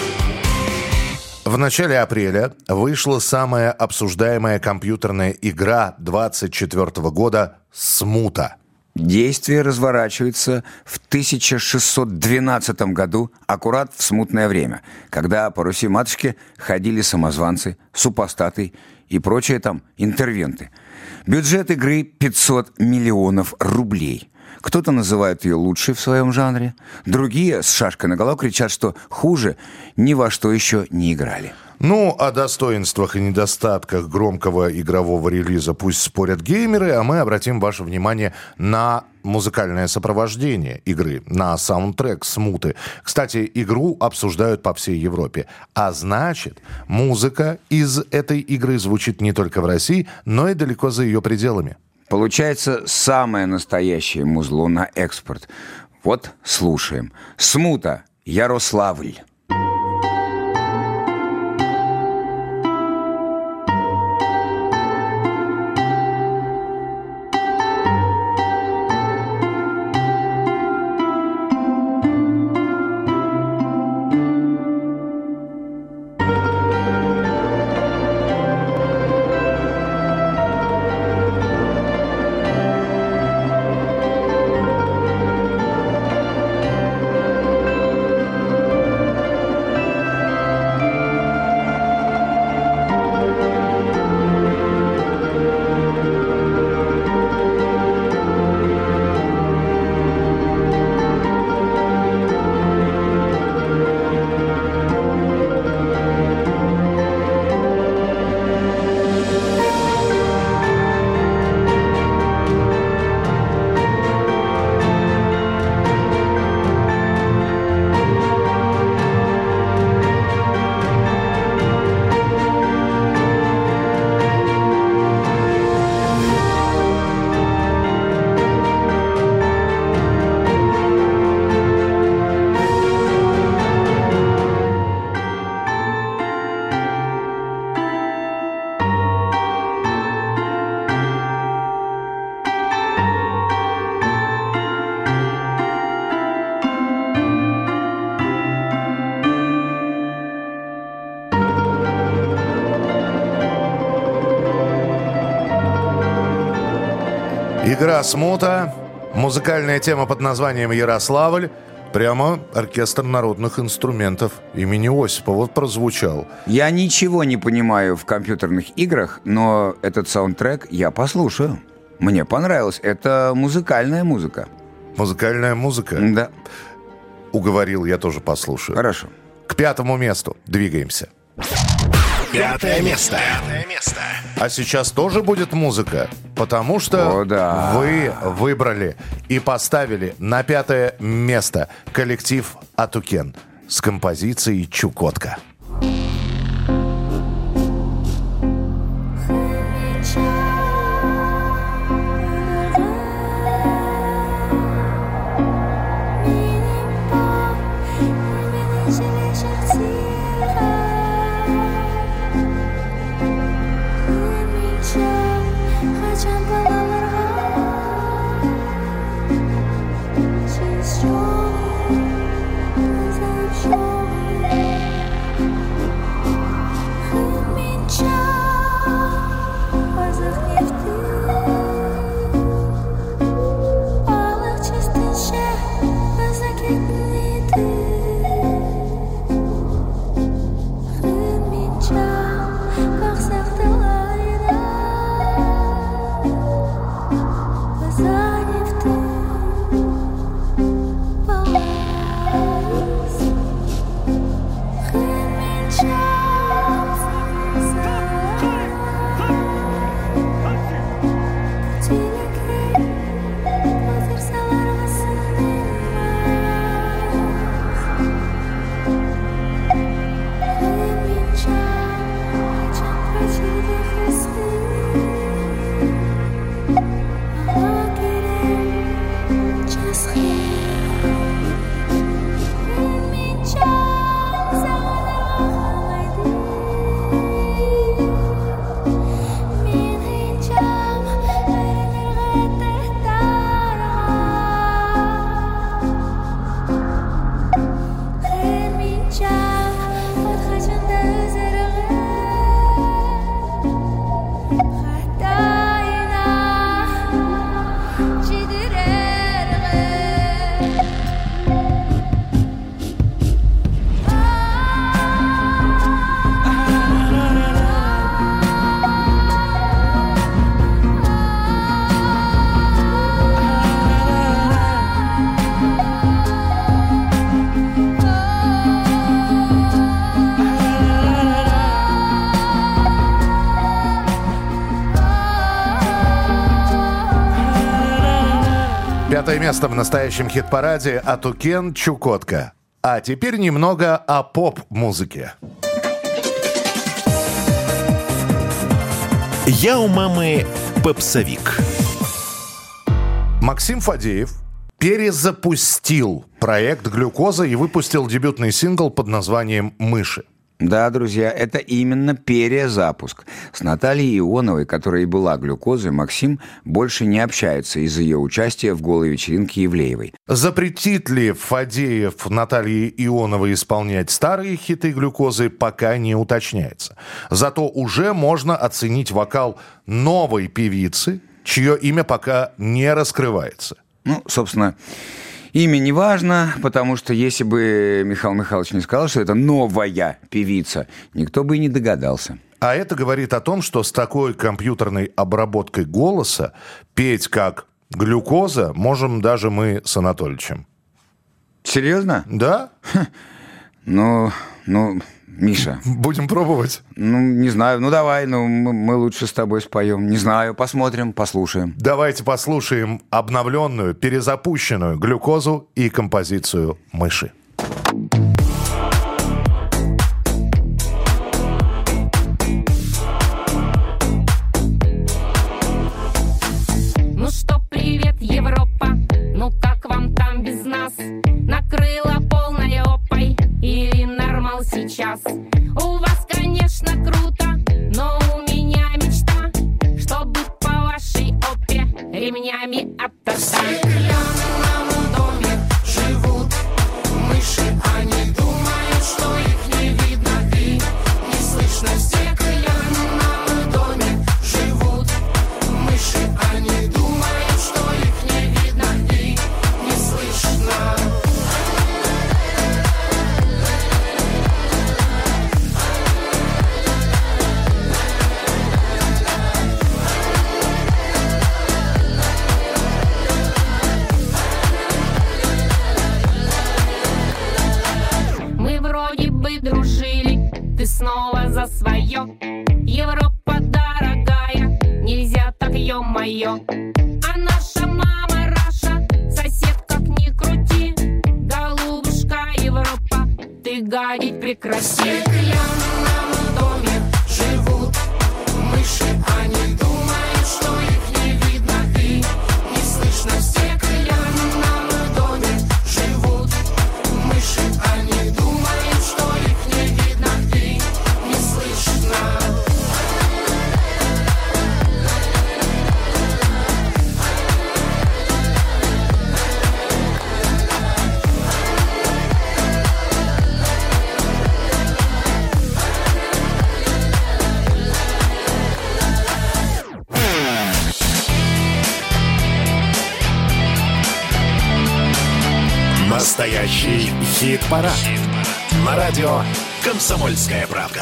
В начале апреля вышла самая обсуждаемая компьютерная игра 24 года «Смута». Действие разворачивается в 1612 году, аккурат в смутное время, когда по Руси-матушке ходили самозванцы, супостаты и прочие там интервенты. Бюджет игры 500 миллионов рублей. Кто-то называет ее лучшей в своем жанре, другие с шашкой наголо кричат, что хуже ни во что еще не играли. Ну, о достоинствах и недостатках громкого игрового релиза пусть спорят геймеры, а мы обратим ваше внимание на музыкальное сопровождение игры, на саундтрек «Смуты». Кстати, игру обсуждают по всей Европе. А значит, музыка из этой игры звучит не только в России, но и далеко за ее пределами. Получается самое настоящее музло на экспорт. Вот слушаем. «Смута», Ярославль. Игра «Смута». Музыкальная тема под названием «Ярославль». Прямо оркестр народных инструментов имени Осипова вот прозвучал. Я ничего не понимаю в компьютерных играх, но этот саундтрек я послушаю. Мне понравилось. Это музыкальная музыка. Музыкальная музыка? Да. Уговорил, я тоже послушаю. Хорошо. К 5-му месту двигаемся. 5 место. А сейчас тоже будет музыка, потому что вы выбрали и поставили на 5-е место коллектив «Атукен» с композицией «Чукотка». Пятое место в настоящем хит-параде «Атукен. Чукотка». А теперь немного о поп-музыке. Я у мамы попсовик. Максим Фадеев перезапустил проект «Глюкоза» и выпустил дебютный сингл под названием «Мыши». Да, друзья, это именно перезапуск. С Натальей Ионовой, которая и была глюкозой, Максим больше не общается из-за ее участия в голой вечеринке Ивлеевой. Запретит ли Фадеев Наталье Ионовой исполнять старые хиты глюкозы, пока не уточняется. Зато уже можно оценить вокал новой певицы, чье имя пока не раскрывается. Ну, собственно, имя не важно, потому что если бы Михаил Михайлович не сказал, что это новая певица, никто бы и не догадался. А это говорит о том, что с такой компьютерной обработкой голоса петь как глюкоза можем даже мы с Анатольевичем. Серьезно? Да. Ну, Миша. Будем пробовать? Ну, не знаю. Ну, давай, мы лучше с тобой споем. Не знаю, посмотрим, послушаем. Давайте послушаем обновленную, перезапущенную глюкозу и композицию «Мыши». Ну что, привет, Европа, ну как вам там без нас? Накрыла полной опой или нормал сейчас? У вас, конечно, круто, но у меня мечта, чтобы по вашей опе ремнями оттаскать. В стеклянном доме живут мыши, они думают, что их не видно и не слышно. В стеклянном доме живут мыши, они думают, свое. Европа дорогая, нельзя так, ё-моё. А наша мама Раша, сосед как ни крути. Голубушка Европа, ты гадить прекрати. В стеклянном доме живут мыши, они думают, что их не видно и не слышно. В стеклянном доме живут мыши, они думают, что их не видно и не слышно. Настоящий хит-парад. На радио «Комсомольская правда».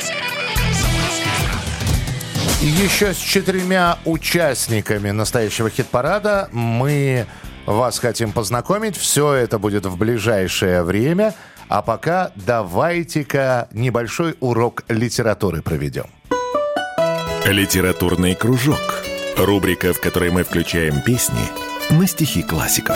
И еще с 4 участниками настоящего хит-парада мы вас хотим познакомить. Все это будет в ближайшее время. А пока давайте-ка небольшой урок литературы проведем. Литературный кружок. Рубрика, в которой мы включаем песни на стихи классиков.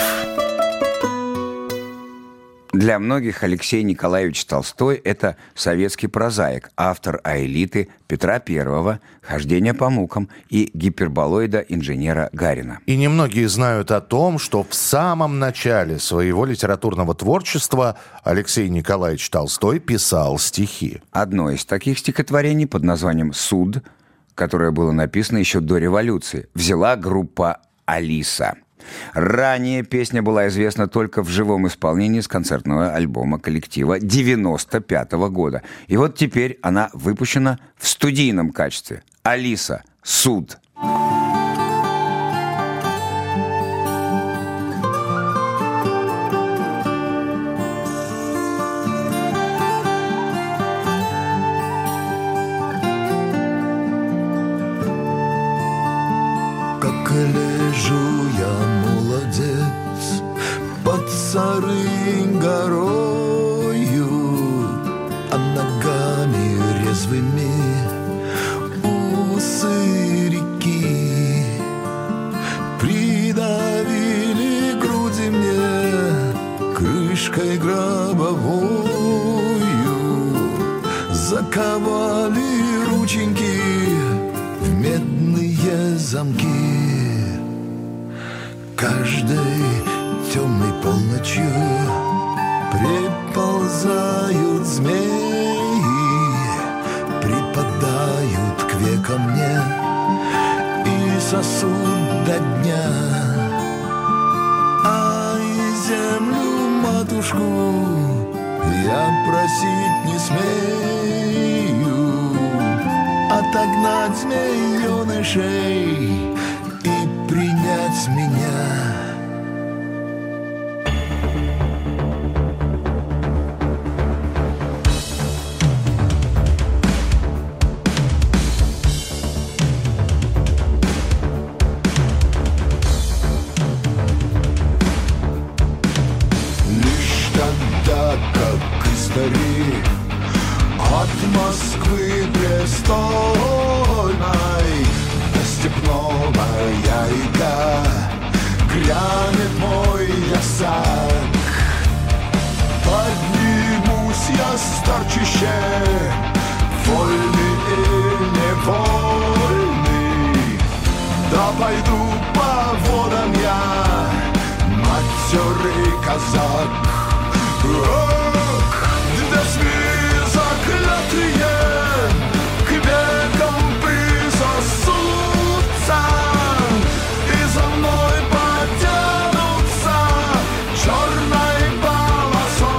Для многих Алексей Николаевич Толстой – это советский прозаик, автор «Аэлиты», Петра I, «Хождение по мукам» и гиперболоида инженера Гарина. И немногие знают о том, что в самом начале своего литературного творчества Алексей Николаевич Толстой писал стихи. Одно из таких стихотворений под названием «Суд», которое было написано еще до революции, взяла группа «Алиса». Ранее песня была известна только в живом исполнении с концертного альбома коллектива 1995 года. И вот теперь она выпущена в студийном качестве. «Алиса. Суд». Как лежу я, молодец, под Сарынь горою, а ногами резвыми усы реки придавили груди мне крышкой гробовою, заковали рученьки в медные замки. Каждой темной полночью приползают змеи, припадают к векам мне и сосут до дня. А и землю матушку я просить не смею, отогнать змеенышей и принять меня. Лишь тогда, как издали от Москвы престольной до степного яйка грянет мой ясак. Поднимусь я старчище, вольный и невольный, да пойду по водам я, матерый казак. Ох, да СМИ заклятые к векам присосутся и за мной потянутся черной полосой.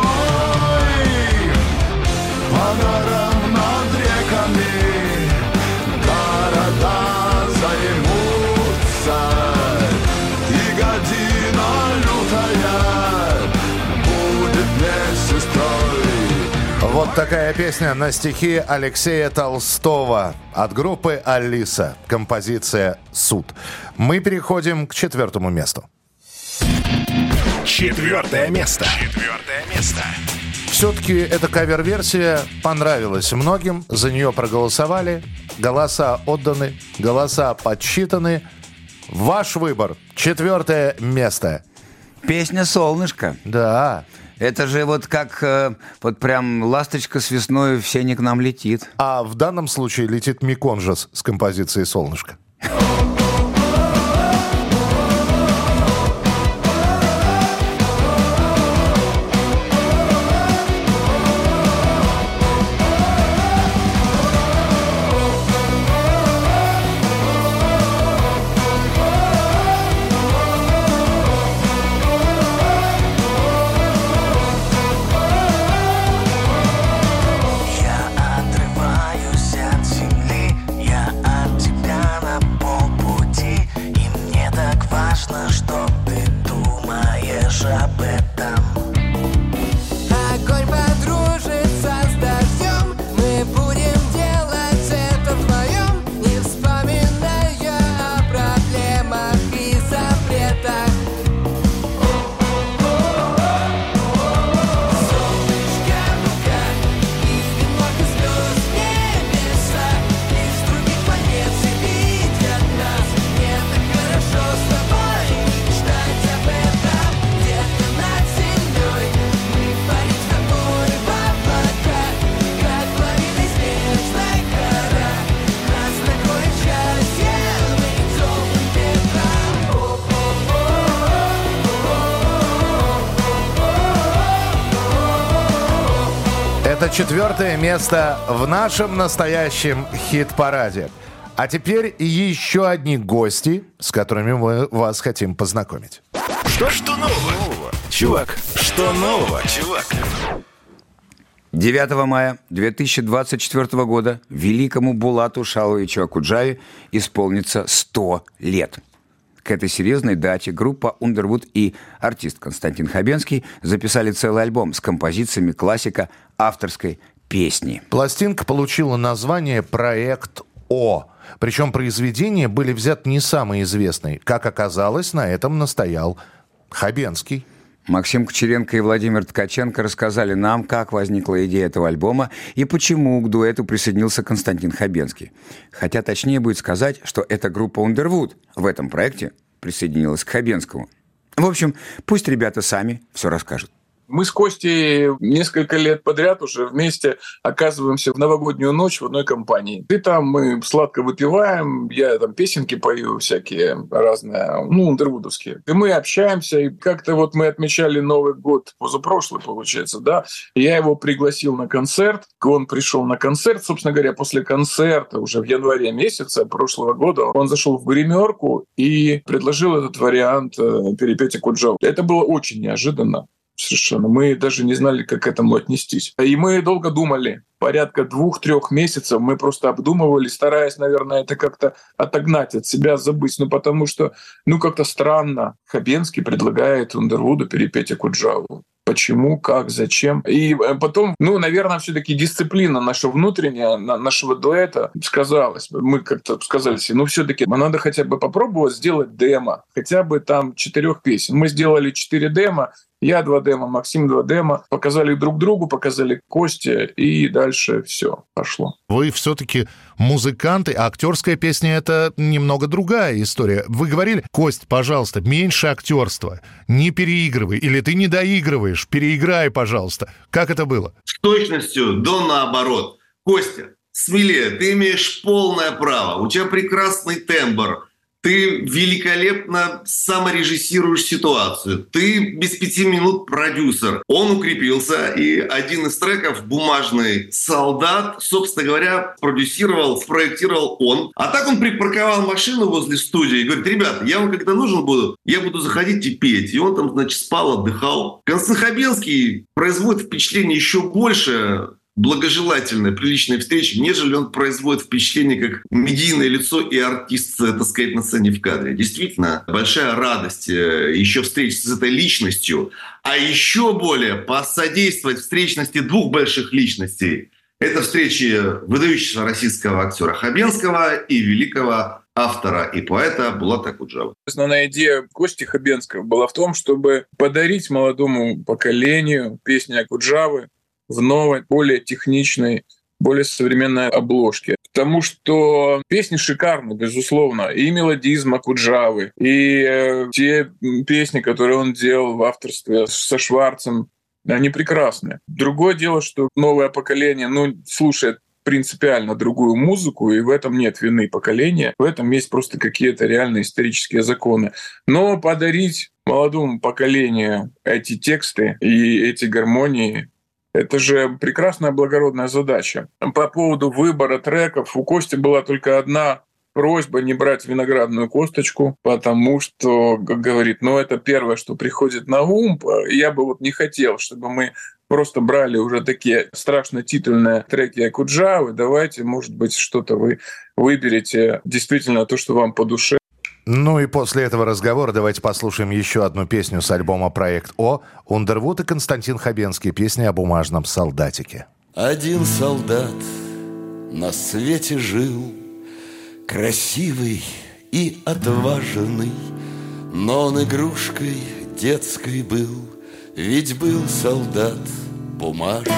По горам над реками города займутся, и година лютая будет мне сестрой. Вот такая песня на стихи Алексея Толстого от группы «Алиса». Композиция «Суд». Мы переходим к 4-му месту. 4 место. Все-таки эта кавер-версия понравилась многим, за нее проголосовали, голоса отданы, голоса подсчитаны. Ваш выбор. 4 место. Песня «Солнышко». Да. Это же вот как вот прям ласточка с весной в сене к нам летит. А в данном случае летит Миконжас с композицией «Солнышко». Я отрываюсь от земли, я от тебя на полпути, и мне так важно, что ты думаешь об этом. Огонь подружится с дождем, мы будем делать это вдвоем, не вспоминая о проблемах и запретах. Солнышко в руках, и немного звезд в небеса, из других планет все видят нас. Мне так хорошо с тобой мечтать об этом. Где-то над землей мы парим с тобой в облаках, как лавина снежная гора. Нас накроет счастье теплым ветром. Это 4 место в нашем настоящем хит-параде. А теперь еще одни гости, с которыми мы вас хотим познакомить. Что нового, чувак? Что нового, чувак? 9 мая 2024 года великому Булату Шаловичу Окуджаве исполнится 100 лет. К этой серьезной дате группа Underwood и артист Константин Хабенский записали целый альбом с композициями классика авторской песни. Пластинка получила название «Проект О». Причем произведения были взяты не самые известные. Как оказалось, на этом настоял Хабенский. Максим Кучеренко и Владимир Ткаченко рассказали нам, как возникла идея этого альбома и почему к дуэту присоединился Константин Хабенский. Хотя точнее будет сказать, что эта группа Underwood в этом проекте присоединилась к Хабенскому. В общем, пусть ребята сами все расскажут. Мы с Костей несколько лет подряд уже вместе оказываемся в новогоднюю ночь в одной компании. И там мы сладко выпиваем, я там песенки пою всякие разные, андервудовские. И мы общаемся, и как-то вот мы отмечали Новый год, позапрошлый, получается, да. Я его пригласил на концерт, он пришел на концерт, собственно говоря, после концерта уже в январе месяце прошлого года он зашел в гримерку и предложил этот вариант перепеть Окуджаву. Это было очень неожиданно. Совершенно. Мы даже не знали, как к этому отнестись. И мы долго думали. Порядка 2-3 месяцев мы просто обдумывали, стараясь, наверное, это как-то отогнать от себя, забыть. Потому что, как-то странно. Хабенский предлагает Underwood'у перепеть Окуджаву. Почему, как, зачем. И потом, наверное, все-таки дисциплина наша внутренняя, нашего дуэта сказалась. Мы как-то сказали себе, все-таки надо хотя бы попробовать сделать демо. Хотя бы там 4 песен. Мы сделали 4 демо. Я 2 демо, Максим 2 демо. Показали друг другу, показали Косте, и дальше все пошло. Вы все-таки музыканты, а актерская песня — это немного другая история. Вы говорили: Кость, пожалуйста, меньше актерства, не переигрывай, или ты не доигрываешь, переиграй, пожалуйста. Как это было? С точностью до наоборот. Костя, смелее, ты имеешь полное право, у тебя прекрасный тембр. Ты великолепно саморежиссируешь ситуацию. Ты без 5 минут продюсер. Он укрепился, и один из треков «Бумажный солдат», собственно говоря, продюсировал, спроектировал он. А так он припарковал машину возле студии и говорит: ребята, я вам когда нужен буду, я буду заходить и петь. И он там, спал, отдыхал. Константин Хабенский производит впечатление еще больше благожелательной, приличной встречи, нежели он производит впечатление как медийное лицо и артист, так сказать, на сцене в кадре. Действительно, большая радость еще встретиться с этой личностью, а еще более посодействовать встречности 2 больших личностей. Это встречи выдающегося российского актера Хабенского и великого автора и поэта Булата Окуджавы. Основная идея Кости Хабенского была в том, чтобы подарить молодому поколению песни Окуджавы, в новой, более техничной, более современной обложке. Потому что песни шикарны, безусловно. И мелодизм Окуджавы, и те песни, которые он делал в авторстве со Шварцем, они прекрасны. Другое дело, что новое поколение слушает принципиально другую музыку, и в этом нет вины поколения. В этом есть просто какие-то реальные исторические законы. Но подарить молодому поколению эти тексты и эти гармонии — это же прекрасная благородная задача. По поводу выбора треков у Кости была только одна просьба: не брать виноградную косточку, потому что, как говорит, это первое, что приходит на ум. Я бы не хотел, чтобы мы просто брали уже такие страшно титульные треки Окуджавы. Давайте, может быть, что-то вы выберете, действительно то, что вам по душе. Ну и после этого разговора давайте послушаем еще одну песню с альбома «Проект О». Ундервуд и Константин Хабенский. Песня о бумажном солдатике. Один солдат на свете жил, красивый и отважный, но он игрушкой детской был, ведь был солдат бумажный.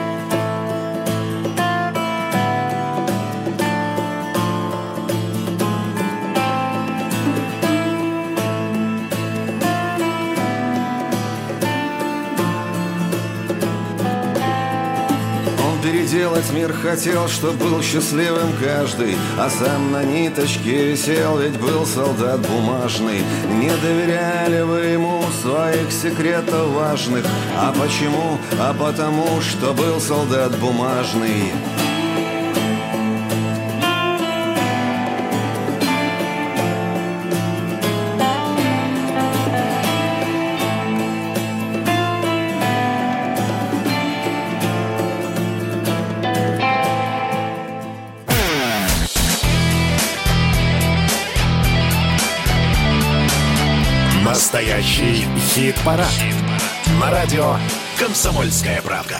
Переделать мир хотел, чтоб был счастливым каждый, а сам на ниточке висел, ведь был солдат бумажный. Не доверяли вы ему своих секретов важных. А почему? А потому, что был солдат бумажный. Настоящий хит-парад. На радио «Комсомольская правда».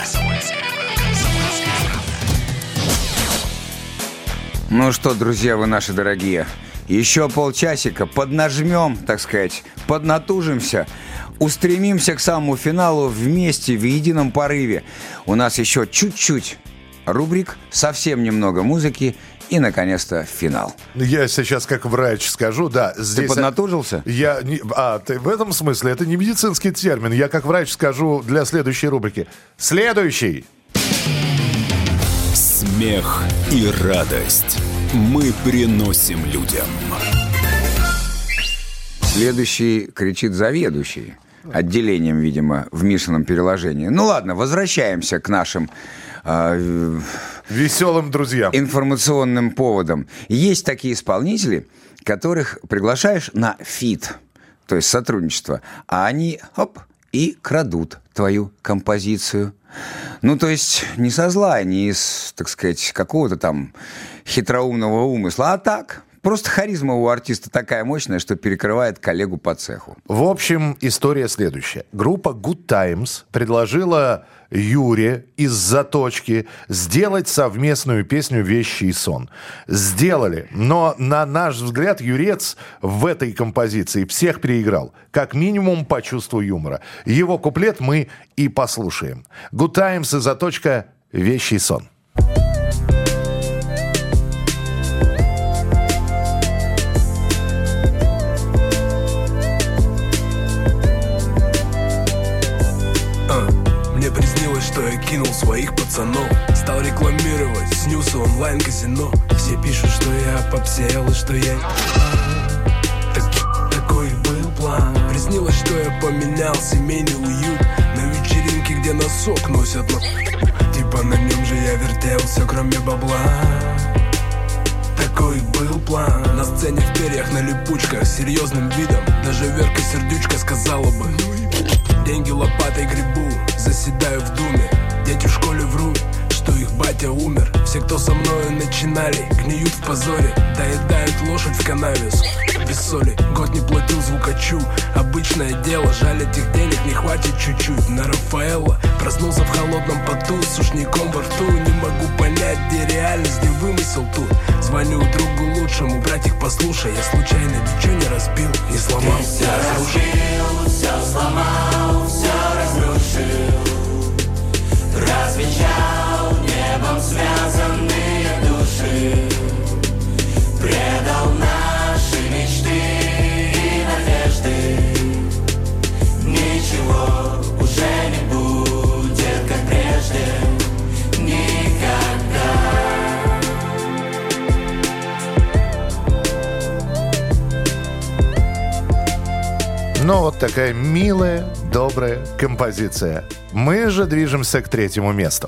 Ну что, друзья вы наши дорогие, еще полчасика поднажмем, так сказать, поднатужимся, устремимся к самому финалу вместе, в едином порыве. У нас еще чуть-чуть рубрик, совсем немного музыки и, наконец-то, финал. Я сейчас как врач скажу, да. Здесь... Ты поднатужился? Ты в этом смысле? Это не медицинский термин. Я как врач скажу для следующей рубрики. Следующий. Смех и радость мы приносим людям. Следующий кричит заведующий. Отделением, видимо, в Мишином переложении. Ну ладно, возвращаемся к нашим... веселым друзьям. Информационным поводом. Есть такие исполнители, которых приглашаешь на фит, то есть сотрудничество, а они, и крадут твою композицию. Ну, то есть не со зла, не из, так сказать, какого-то там хитроумного умысла, а так... Просто харизма у артиста такая мощная, что перекрывает коллегу по цеху. В общем, история следующая. Группа Good Times предложила Юре из «Заточки» сделать совместную песню «Вещий сон». Сделали, но, на наш взгляд, Юрец в этой композиции всех переиграл. Как минимум по чувству юмора. Его куплет мы и послушаем. Good Times и «Заточка» «Вещий сон». Что я кинул своих пацанов, стал рекламировать снюсы онлайн-казино. Все пишут, что я попсел и что я... Такой был план. Приснилось, что я поменял семейный уют на вечеринке, где носок носят типа на нем же я вертелся, кроме бабла. Такой был план. На сцене в перьях, на липучках, с серьезным видом. Даже Верка Сердючка сказала бы: деньги лопатой гребу, заседаю в думе. Дети в школе врут, что их батя умер. Все, кто со мною начинали, гниют в позоре. Доедают лошадь в канаве, без соли. Год не платил звукачу, обычное дело. Жаль, этих денег не хватит чуть-чуть на Рафаэлла. Проснулся в холодном поту, с сушняком во рту. Не могу понять, где реальность, где вымысел тут. Звоню другу лучшему, братик, послушай. Я случайно ничего не разбил, не сломал. Ты все разбил, все сломал, все разрушил. Разве Но вот такая милая, добрая композиция. Мы же движемся к третьему месту.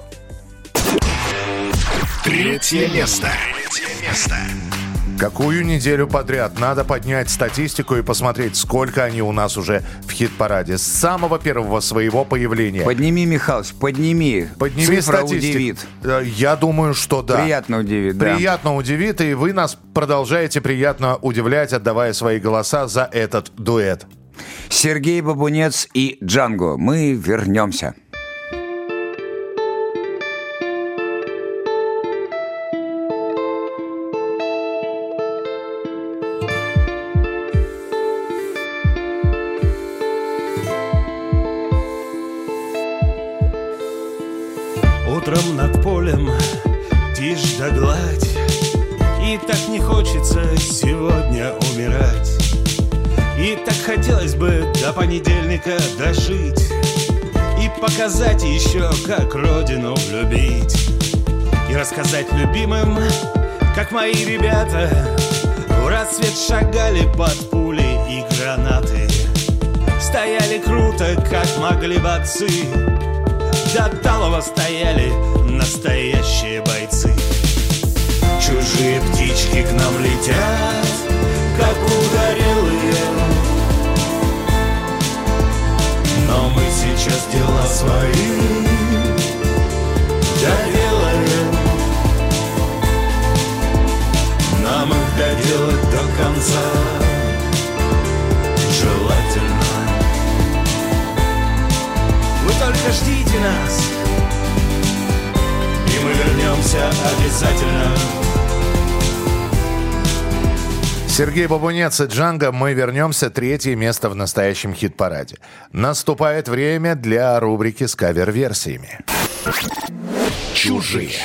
Третье место. Какую неделю подряд надо поднять статистику и посмотреть, сколько они у нас уже в хит-параде с самого первого своего появления. Подними, Михалыч, подними. Цифра удивит. Я думаю, что да. Приятно удивит, да. Приятно удивит, и вы нас продолжаете приятно удивлять, отдавая свои голоса за этот дуэт. Сергей Бабунец и Джанго. Мы вернемся. Утром над полем тишь да гладь, и так не хочется сегодня умирать. И так хотелось бы до понедельника дожить и показать еще, как родину любить. И рассказать любимым, как мои ребята в рассвет шагали под пули и гранаты. Стояли круто, как могли борцы, до талого стояли настоящие бойцы. Чужие птички к нам летят, как угорелые, но мы сейчас дела свои доделаем. Нам их доделать до конца желательно. Вы только ждите нас, и мы вернемся обязательно. Сергей Бабунец и Джанго, мы вернемся. Третье место в настоящем хит-параде. Наступает время для рубрики с кавер-версиями. Чужие.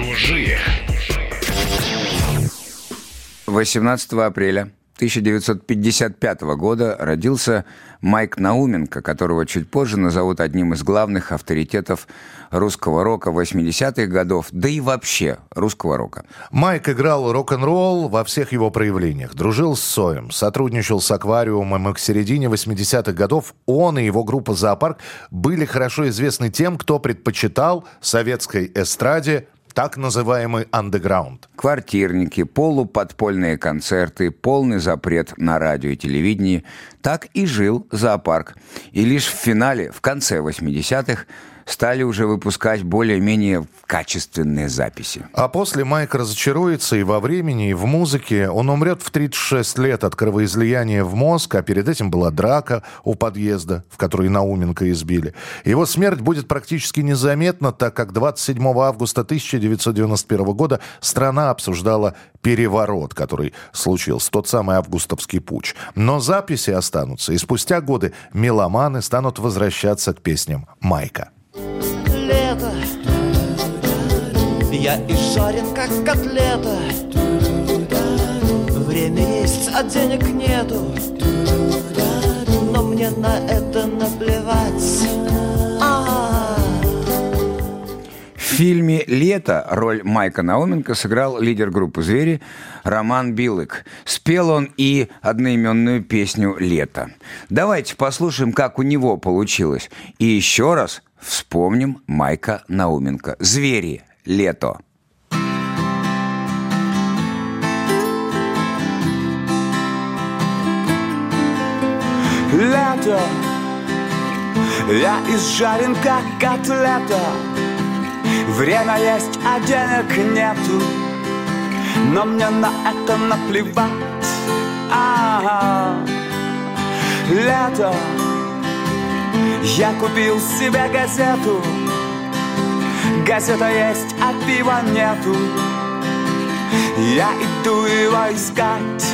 18 апреля 1955 года родился Майк Науменко, которого чуть позже назовут одним из главных авторитетов русского рока 80-х годов, да и вообще русского рока. Майк играл рок-н-ролл во всех его проявлениях. Дружил с Соем, сотрудничал с «Аквариумом», и к середине 80-х годов он и его группа «Зоопарк» были хорошо известны тем, кто предпочитал советской эстраде так называемый андеграунд. Квартирники, полуподпольные концерты, полный запрет на радио и телевидении. Так и жил «Зоопарк». И лишь в финале, в конце 80-х, стали уже выпускать более-менее качественные записи. А после Майк разочаруется и во времени, и в музыке. Он умрет в 36 лет от кровоизлияния в мозг, а перед этим была драка у подъезда, в которой Науменко избили. Его смерть будет практически незаметна, так как 27 августа 1991 года страна обсуждала переворот, который случился, тот самый августовский путч. Но записи останутся, и спустя годы меломаны станут возвращаться к песням Майка. Лето, я изжарен, как котлета. Время есть, а денег нету, но мне на это наплевать. В фильме «Лето» роль Майка Науменко сыграл лидер группы «Звери» Роман Билык. Спел он и одноименную песню «Лето». Давайте послушаем, как у него получилось. И еще раз вспомним Майка Науменко. «Звери», «Лето». Лето, я изжарен, как котлета. Время есть, а денег нету, но мне на это наплевать. Лето, я купил себе газету. Газета есть, а пива нету. Я иду его искать.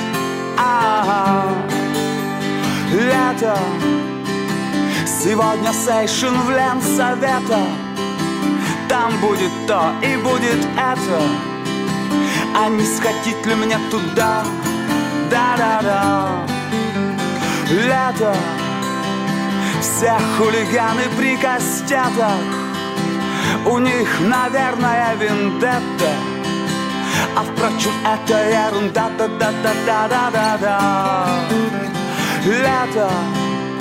Лето, сегодня сейшн в Ленсовета. Там будет то и будет это. А не сходить ли мне туда? Да-да-да. Лето, все хулиганы при кастетах. У них, наверное, вендетта. А впрочем, это ерунда. Да-да-да-да-да-да-да. Лето,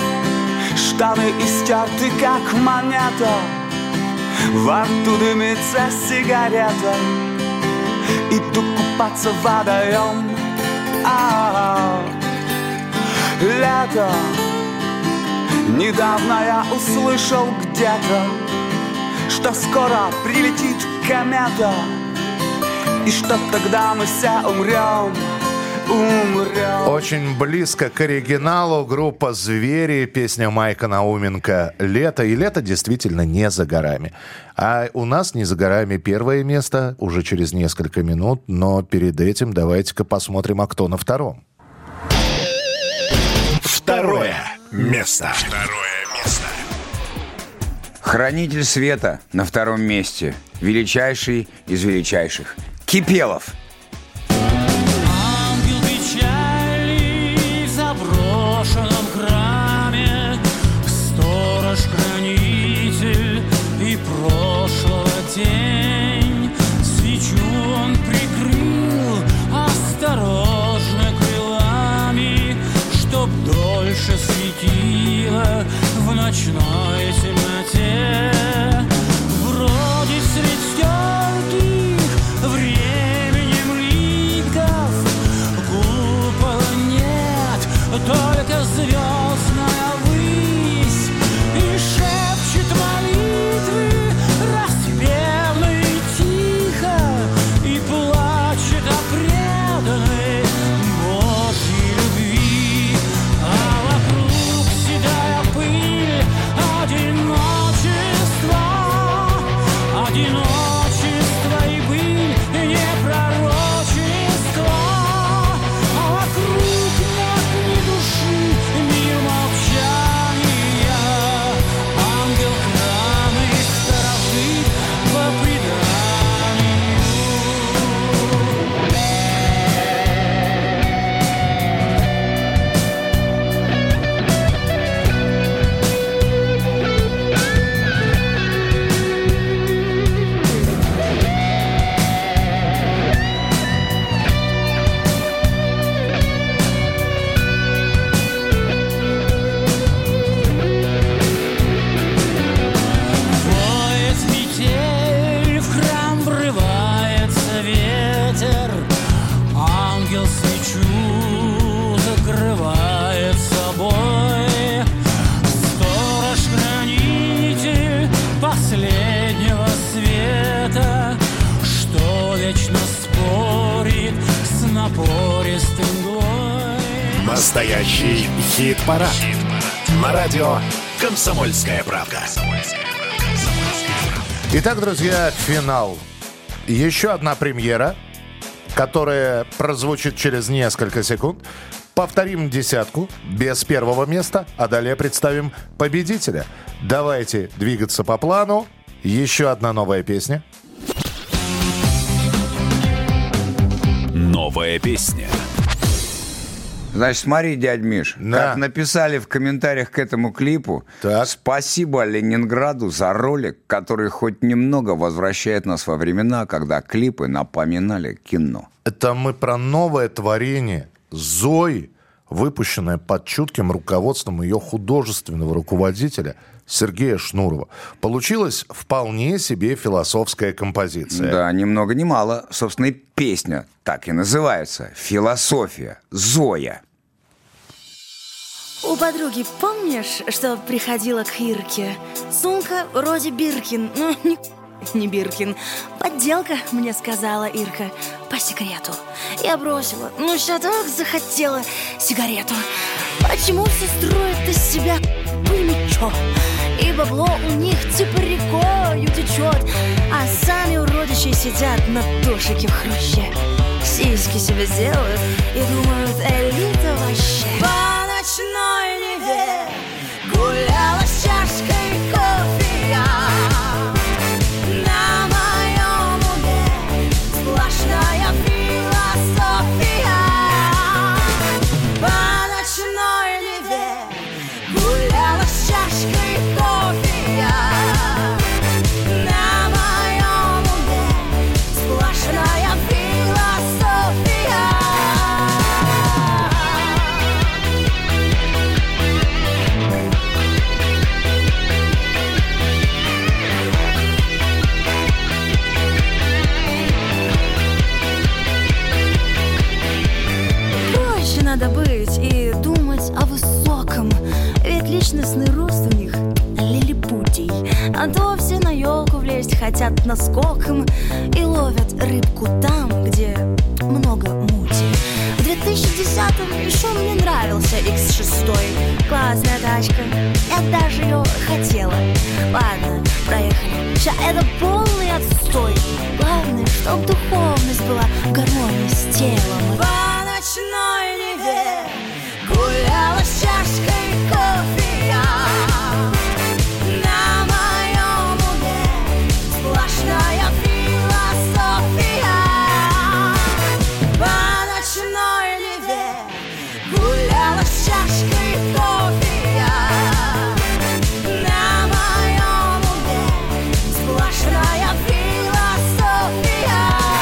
Штаны истерты, как монета, во рту дымится сигарета. Иду купаться в водоем. Лето. Недавно я услышал где-то, что скоро прилетит комета, и что тогда мы все умрем. Очень близко к оригиналу группа «Звери», песня Майка Науменко «Лето». И лето действительно не за горами. А у нас не за горами первое место уже через несколько минут. Но перед этим давайте-ка посмотрим, а кто на втором. Второе место. Хранитель света на втором месте. Величайший из величайших. Кипелов. В заброшенном храме сторож-хранитель и прошлого тень. Свечу он прикрыл осторожно крылами, чтоб дольше светило в ночной темноте. Вроде средь стертых временем ликов купола нет, только звездная высь, и шепчет молитвы распевно и тихо, и плачет о преданной Божьей любви, а вокруг седая пыль одиночества, одиночество и пыль не пророчество, а вокруг нет ни души, мир молчания, ангел храма и сторожит по преданию. Воет метель, в храм врывается ветер, ангел свечу закрывает собой. Сторож-хранитель последнего света, что вечно спорит с напористым мглой. Настоящий хит-парад. На радио «Комсомольская правда». Итак, друзья, финал. Еще одна премьера, которая прозвучит через несколько секунд. Повторим десятку без первого места, а далее представим победителя. Давайте двигаться по плану. Еще одна новая песня. Новая песня. Значит, смотри, дядь Миш, как написали в комментариях к этому клипу, спасибо Ленинграду за ролик, который хоть немного возвращает нас во времена, когда клипы напоминали кино. Это мы про новое творение Зои, выпущенное под чутким руководством ее художественного руководителя Сергея Шнурова. Получилась вполне себе философская композиция. Да, ни много ни мало. Собственно, и песня так и называется. «Философия. Зоя». У подруги помнишь, что приходила к Ирке? Сумка вроде Биркин. Ну, не Биркин. Подделка, мне сказала Ирка. По секрету. Я бросила. Ну, что так захотела сигарету. Почему все строят из себя пыльничо? И бабло у них типа рекою течет, а сами уродичи сидят на дошике в хруще. Сиськи себе делают и думают, элита вообще. По ночной Неве гуляла с чашкой кофе я. На моем уме сплошная философия. По ночной Неве гуляла с чашкой кофе я. На моем уме сплошная философия. личностный рост у них лилипутий. А то все на елку влезть хотят наскоком и ловят рыбку там, где много мути. В 2010-м еще мне нравился X6. Классная тачка, я даже ее хотела. Ладно, проехали. Ща это полный отстой. Главное, чтоб духовность была в гармонии с телом. По ночной Неве гуляла с чашкой кофе я. На моем уме сплошная философия. По ночной Неве гуляла с чашкой кофе я. На моем уме сплошная философия.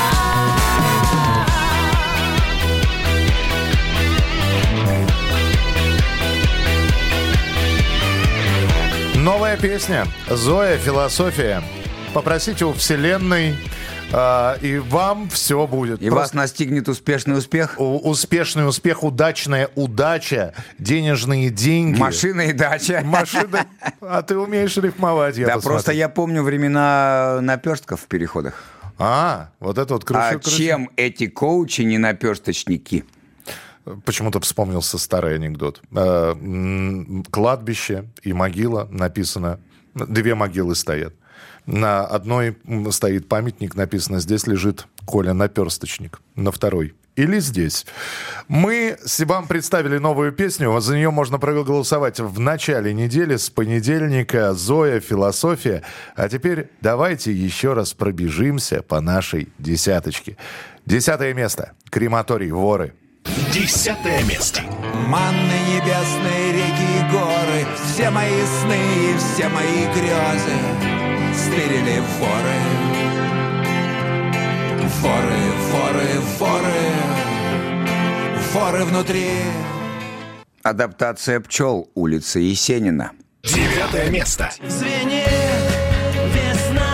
Новая песня. Зоя, «Философия». Попросите у Вселенной, и вам все будет. И вас настигнет успешный успех? Успешный успех, удачная удача, денежные деньги. Машина и дача. Машина. А ты умеешь рифмовать, я посмотрю. Просто я помню времена наперстков в переходах. Вот это вот кручу. Чем эти коучи не наперсточники? Почему-то вспомнился старый анекдот. Кладбище и могила написано. Две могилы стоят. На одной стоит памятник, написано: здесь лежит Коля Наперсточник. На второй: или здесь. Мы вам представили новую песню. За нее можно проголосовать в начале недели, с понедельника. Зоя, «Философия». А теперь давайте еще раз пробежимся по нашей десяточке. 10 место. Крематорий, «Воры». 10 место. Манны небесные, реки и горы, все мои сны и все мои грезы стырили воры. Воры, воры, воры, воры внутри. Адаптация пчел, улица Есенина. 9 место. Звенит весна,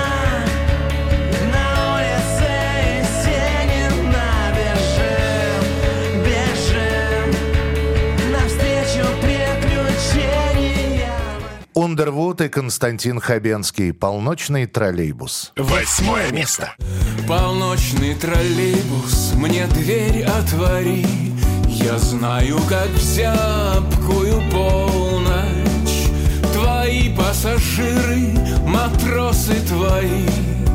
на улице Есенина бежим навстречу приключениям. Ундервуд и Константин Хабенский. «Полночный троллейбус». 8 место. Полночный троллейбус, мне дверь отвори. Я знаю, как в зябкую полночь твои пассажиры, матросы твои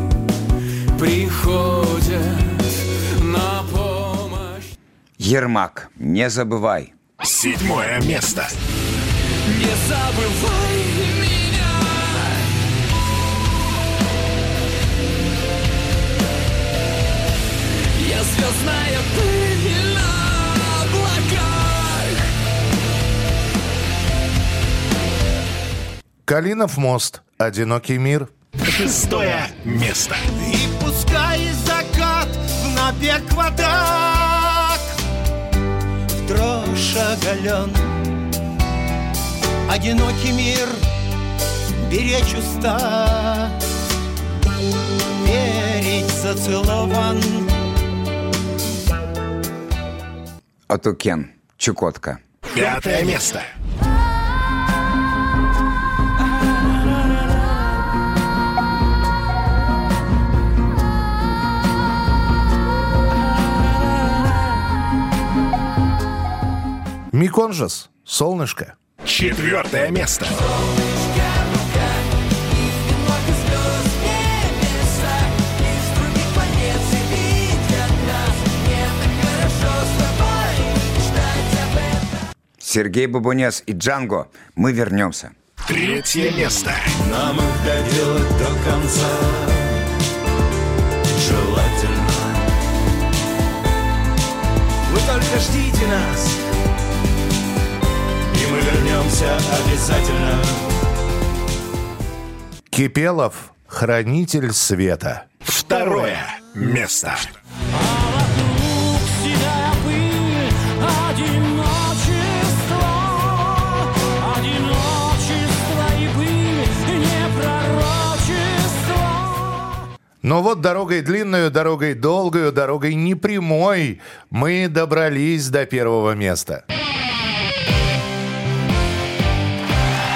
приходят на помощь. Ермак, «Не забывай». 7 место. Не забывай меня. Я звездная пыль на облаках. Калинов мост. «Одинокий мир». 6 место. И пускай закат в набег водак в дрожь оголен. Одинокий мир беречь уста, верить зацелован. Отукен, Чукотка. 5 место. Миконжас, «Солнышко». 4 место. Сергей Бабунец и Джанго. «Мы вернемся». 3 место. Нам их доделать до конца желательно. Вы только ждите нас, и мы вернемся обязательно. Кипелов, «Хранитель света». 2 место. Но вот дорогой длинную, дорогой долгую, дорогой непрямой мы добрались до 1 места.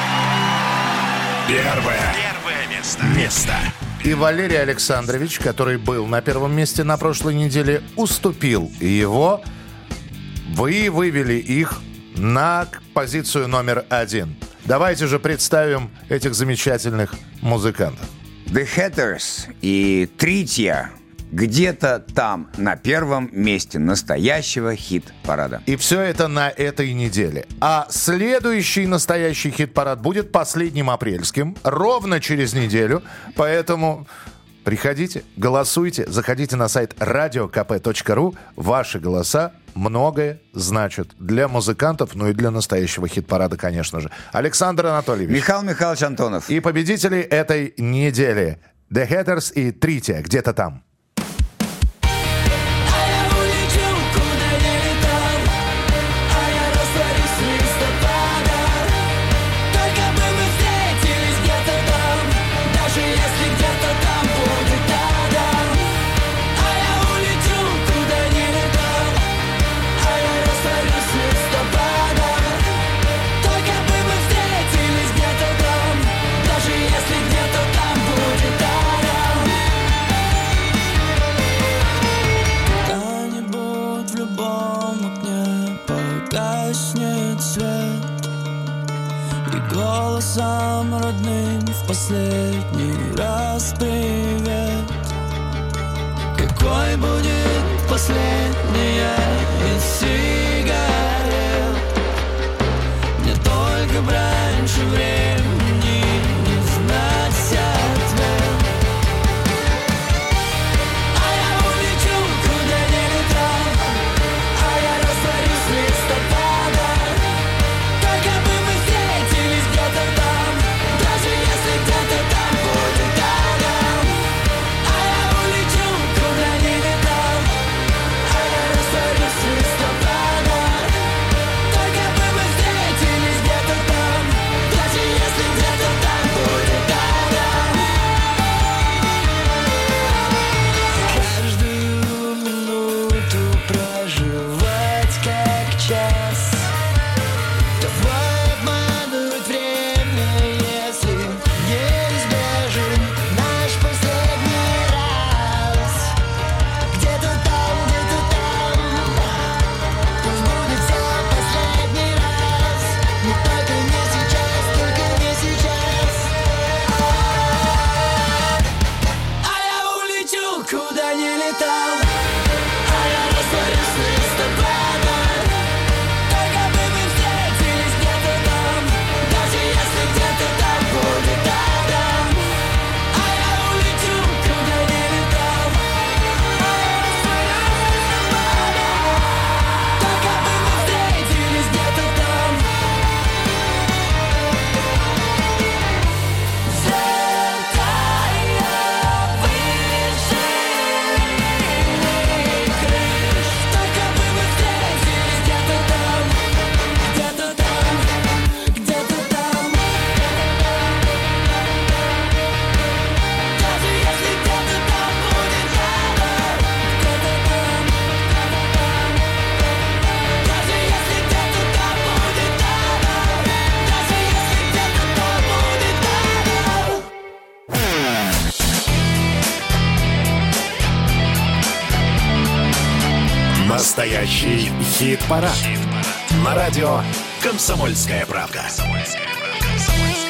Первое место. И Валерий Александрович, который был на первом месте на прошлой неделе, уступил его. Вы вывели их на позицию номер 1. Давайте же представим этих замечательных музыкантов. The Hatters и Третья где-то там на первом месте настоящего хит-парада. И все это на этой неделе. А следующий настоящий хит-парад будет последним апрельским, ровно через неделю. Поэтому приходите, голосуйте, заходите на сайт radiokp.ru. Ваши голоса многое значат для музыкантов, ну и для настоящего хит-парада, конечно же. Александр Анатольевич. Михаил Михайлович Антонов. И победители этой недели. The Hatters и Третья где-то там. Голосом родным в последний раз привет. Какой будет последняя из сигарет? Мне только бы раньше времени не знать ответ. А я улечу, куда не летал, а я растворюсь в листопадах. Только бы мы встретились где-то там, даже если где-то там будет рядом. А я улечу, куда не летал, а я растворюсь в листопадах. Только бы мы встретились где-то там, даже если где-то там будет рядом. Каждую минуту проживать как час. Давай обмануть время, если неизбежен наш последний раз. Где-то там, пусть будет все последний раз. Но только не сейчас, только не сейчас. А я улечу, куда не летал, а я растворюсь в листопадах. Только бы мы встретились где-то там, даже если где-то там будет рядом. А я улечу, куда не летал, а я растворюсь в листопадах. Только бы мы встретились где-то там. Настоящий хит-парад. На радио «Комсомольская правда».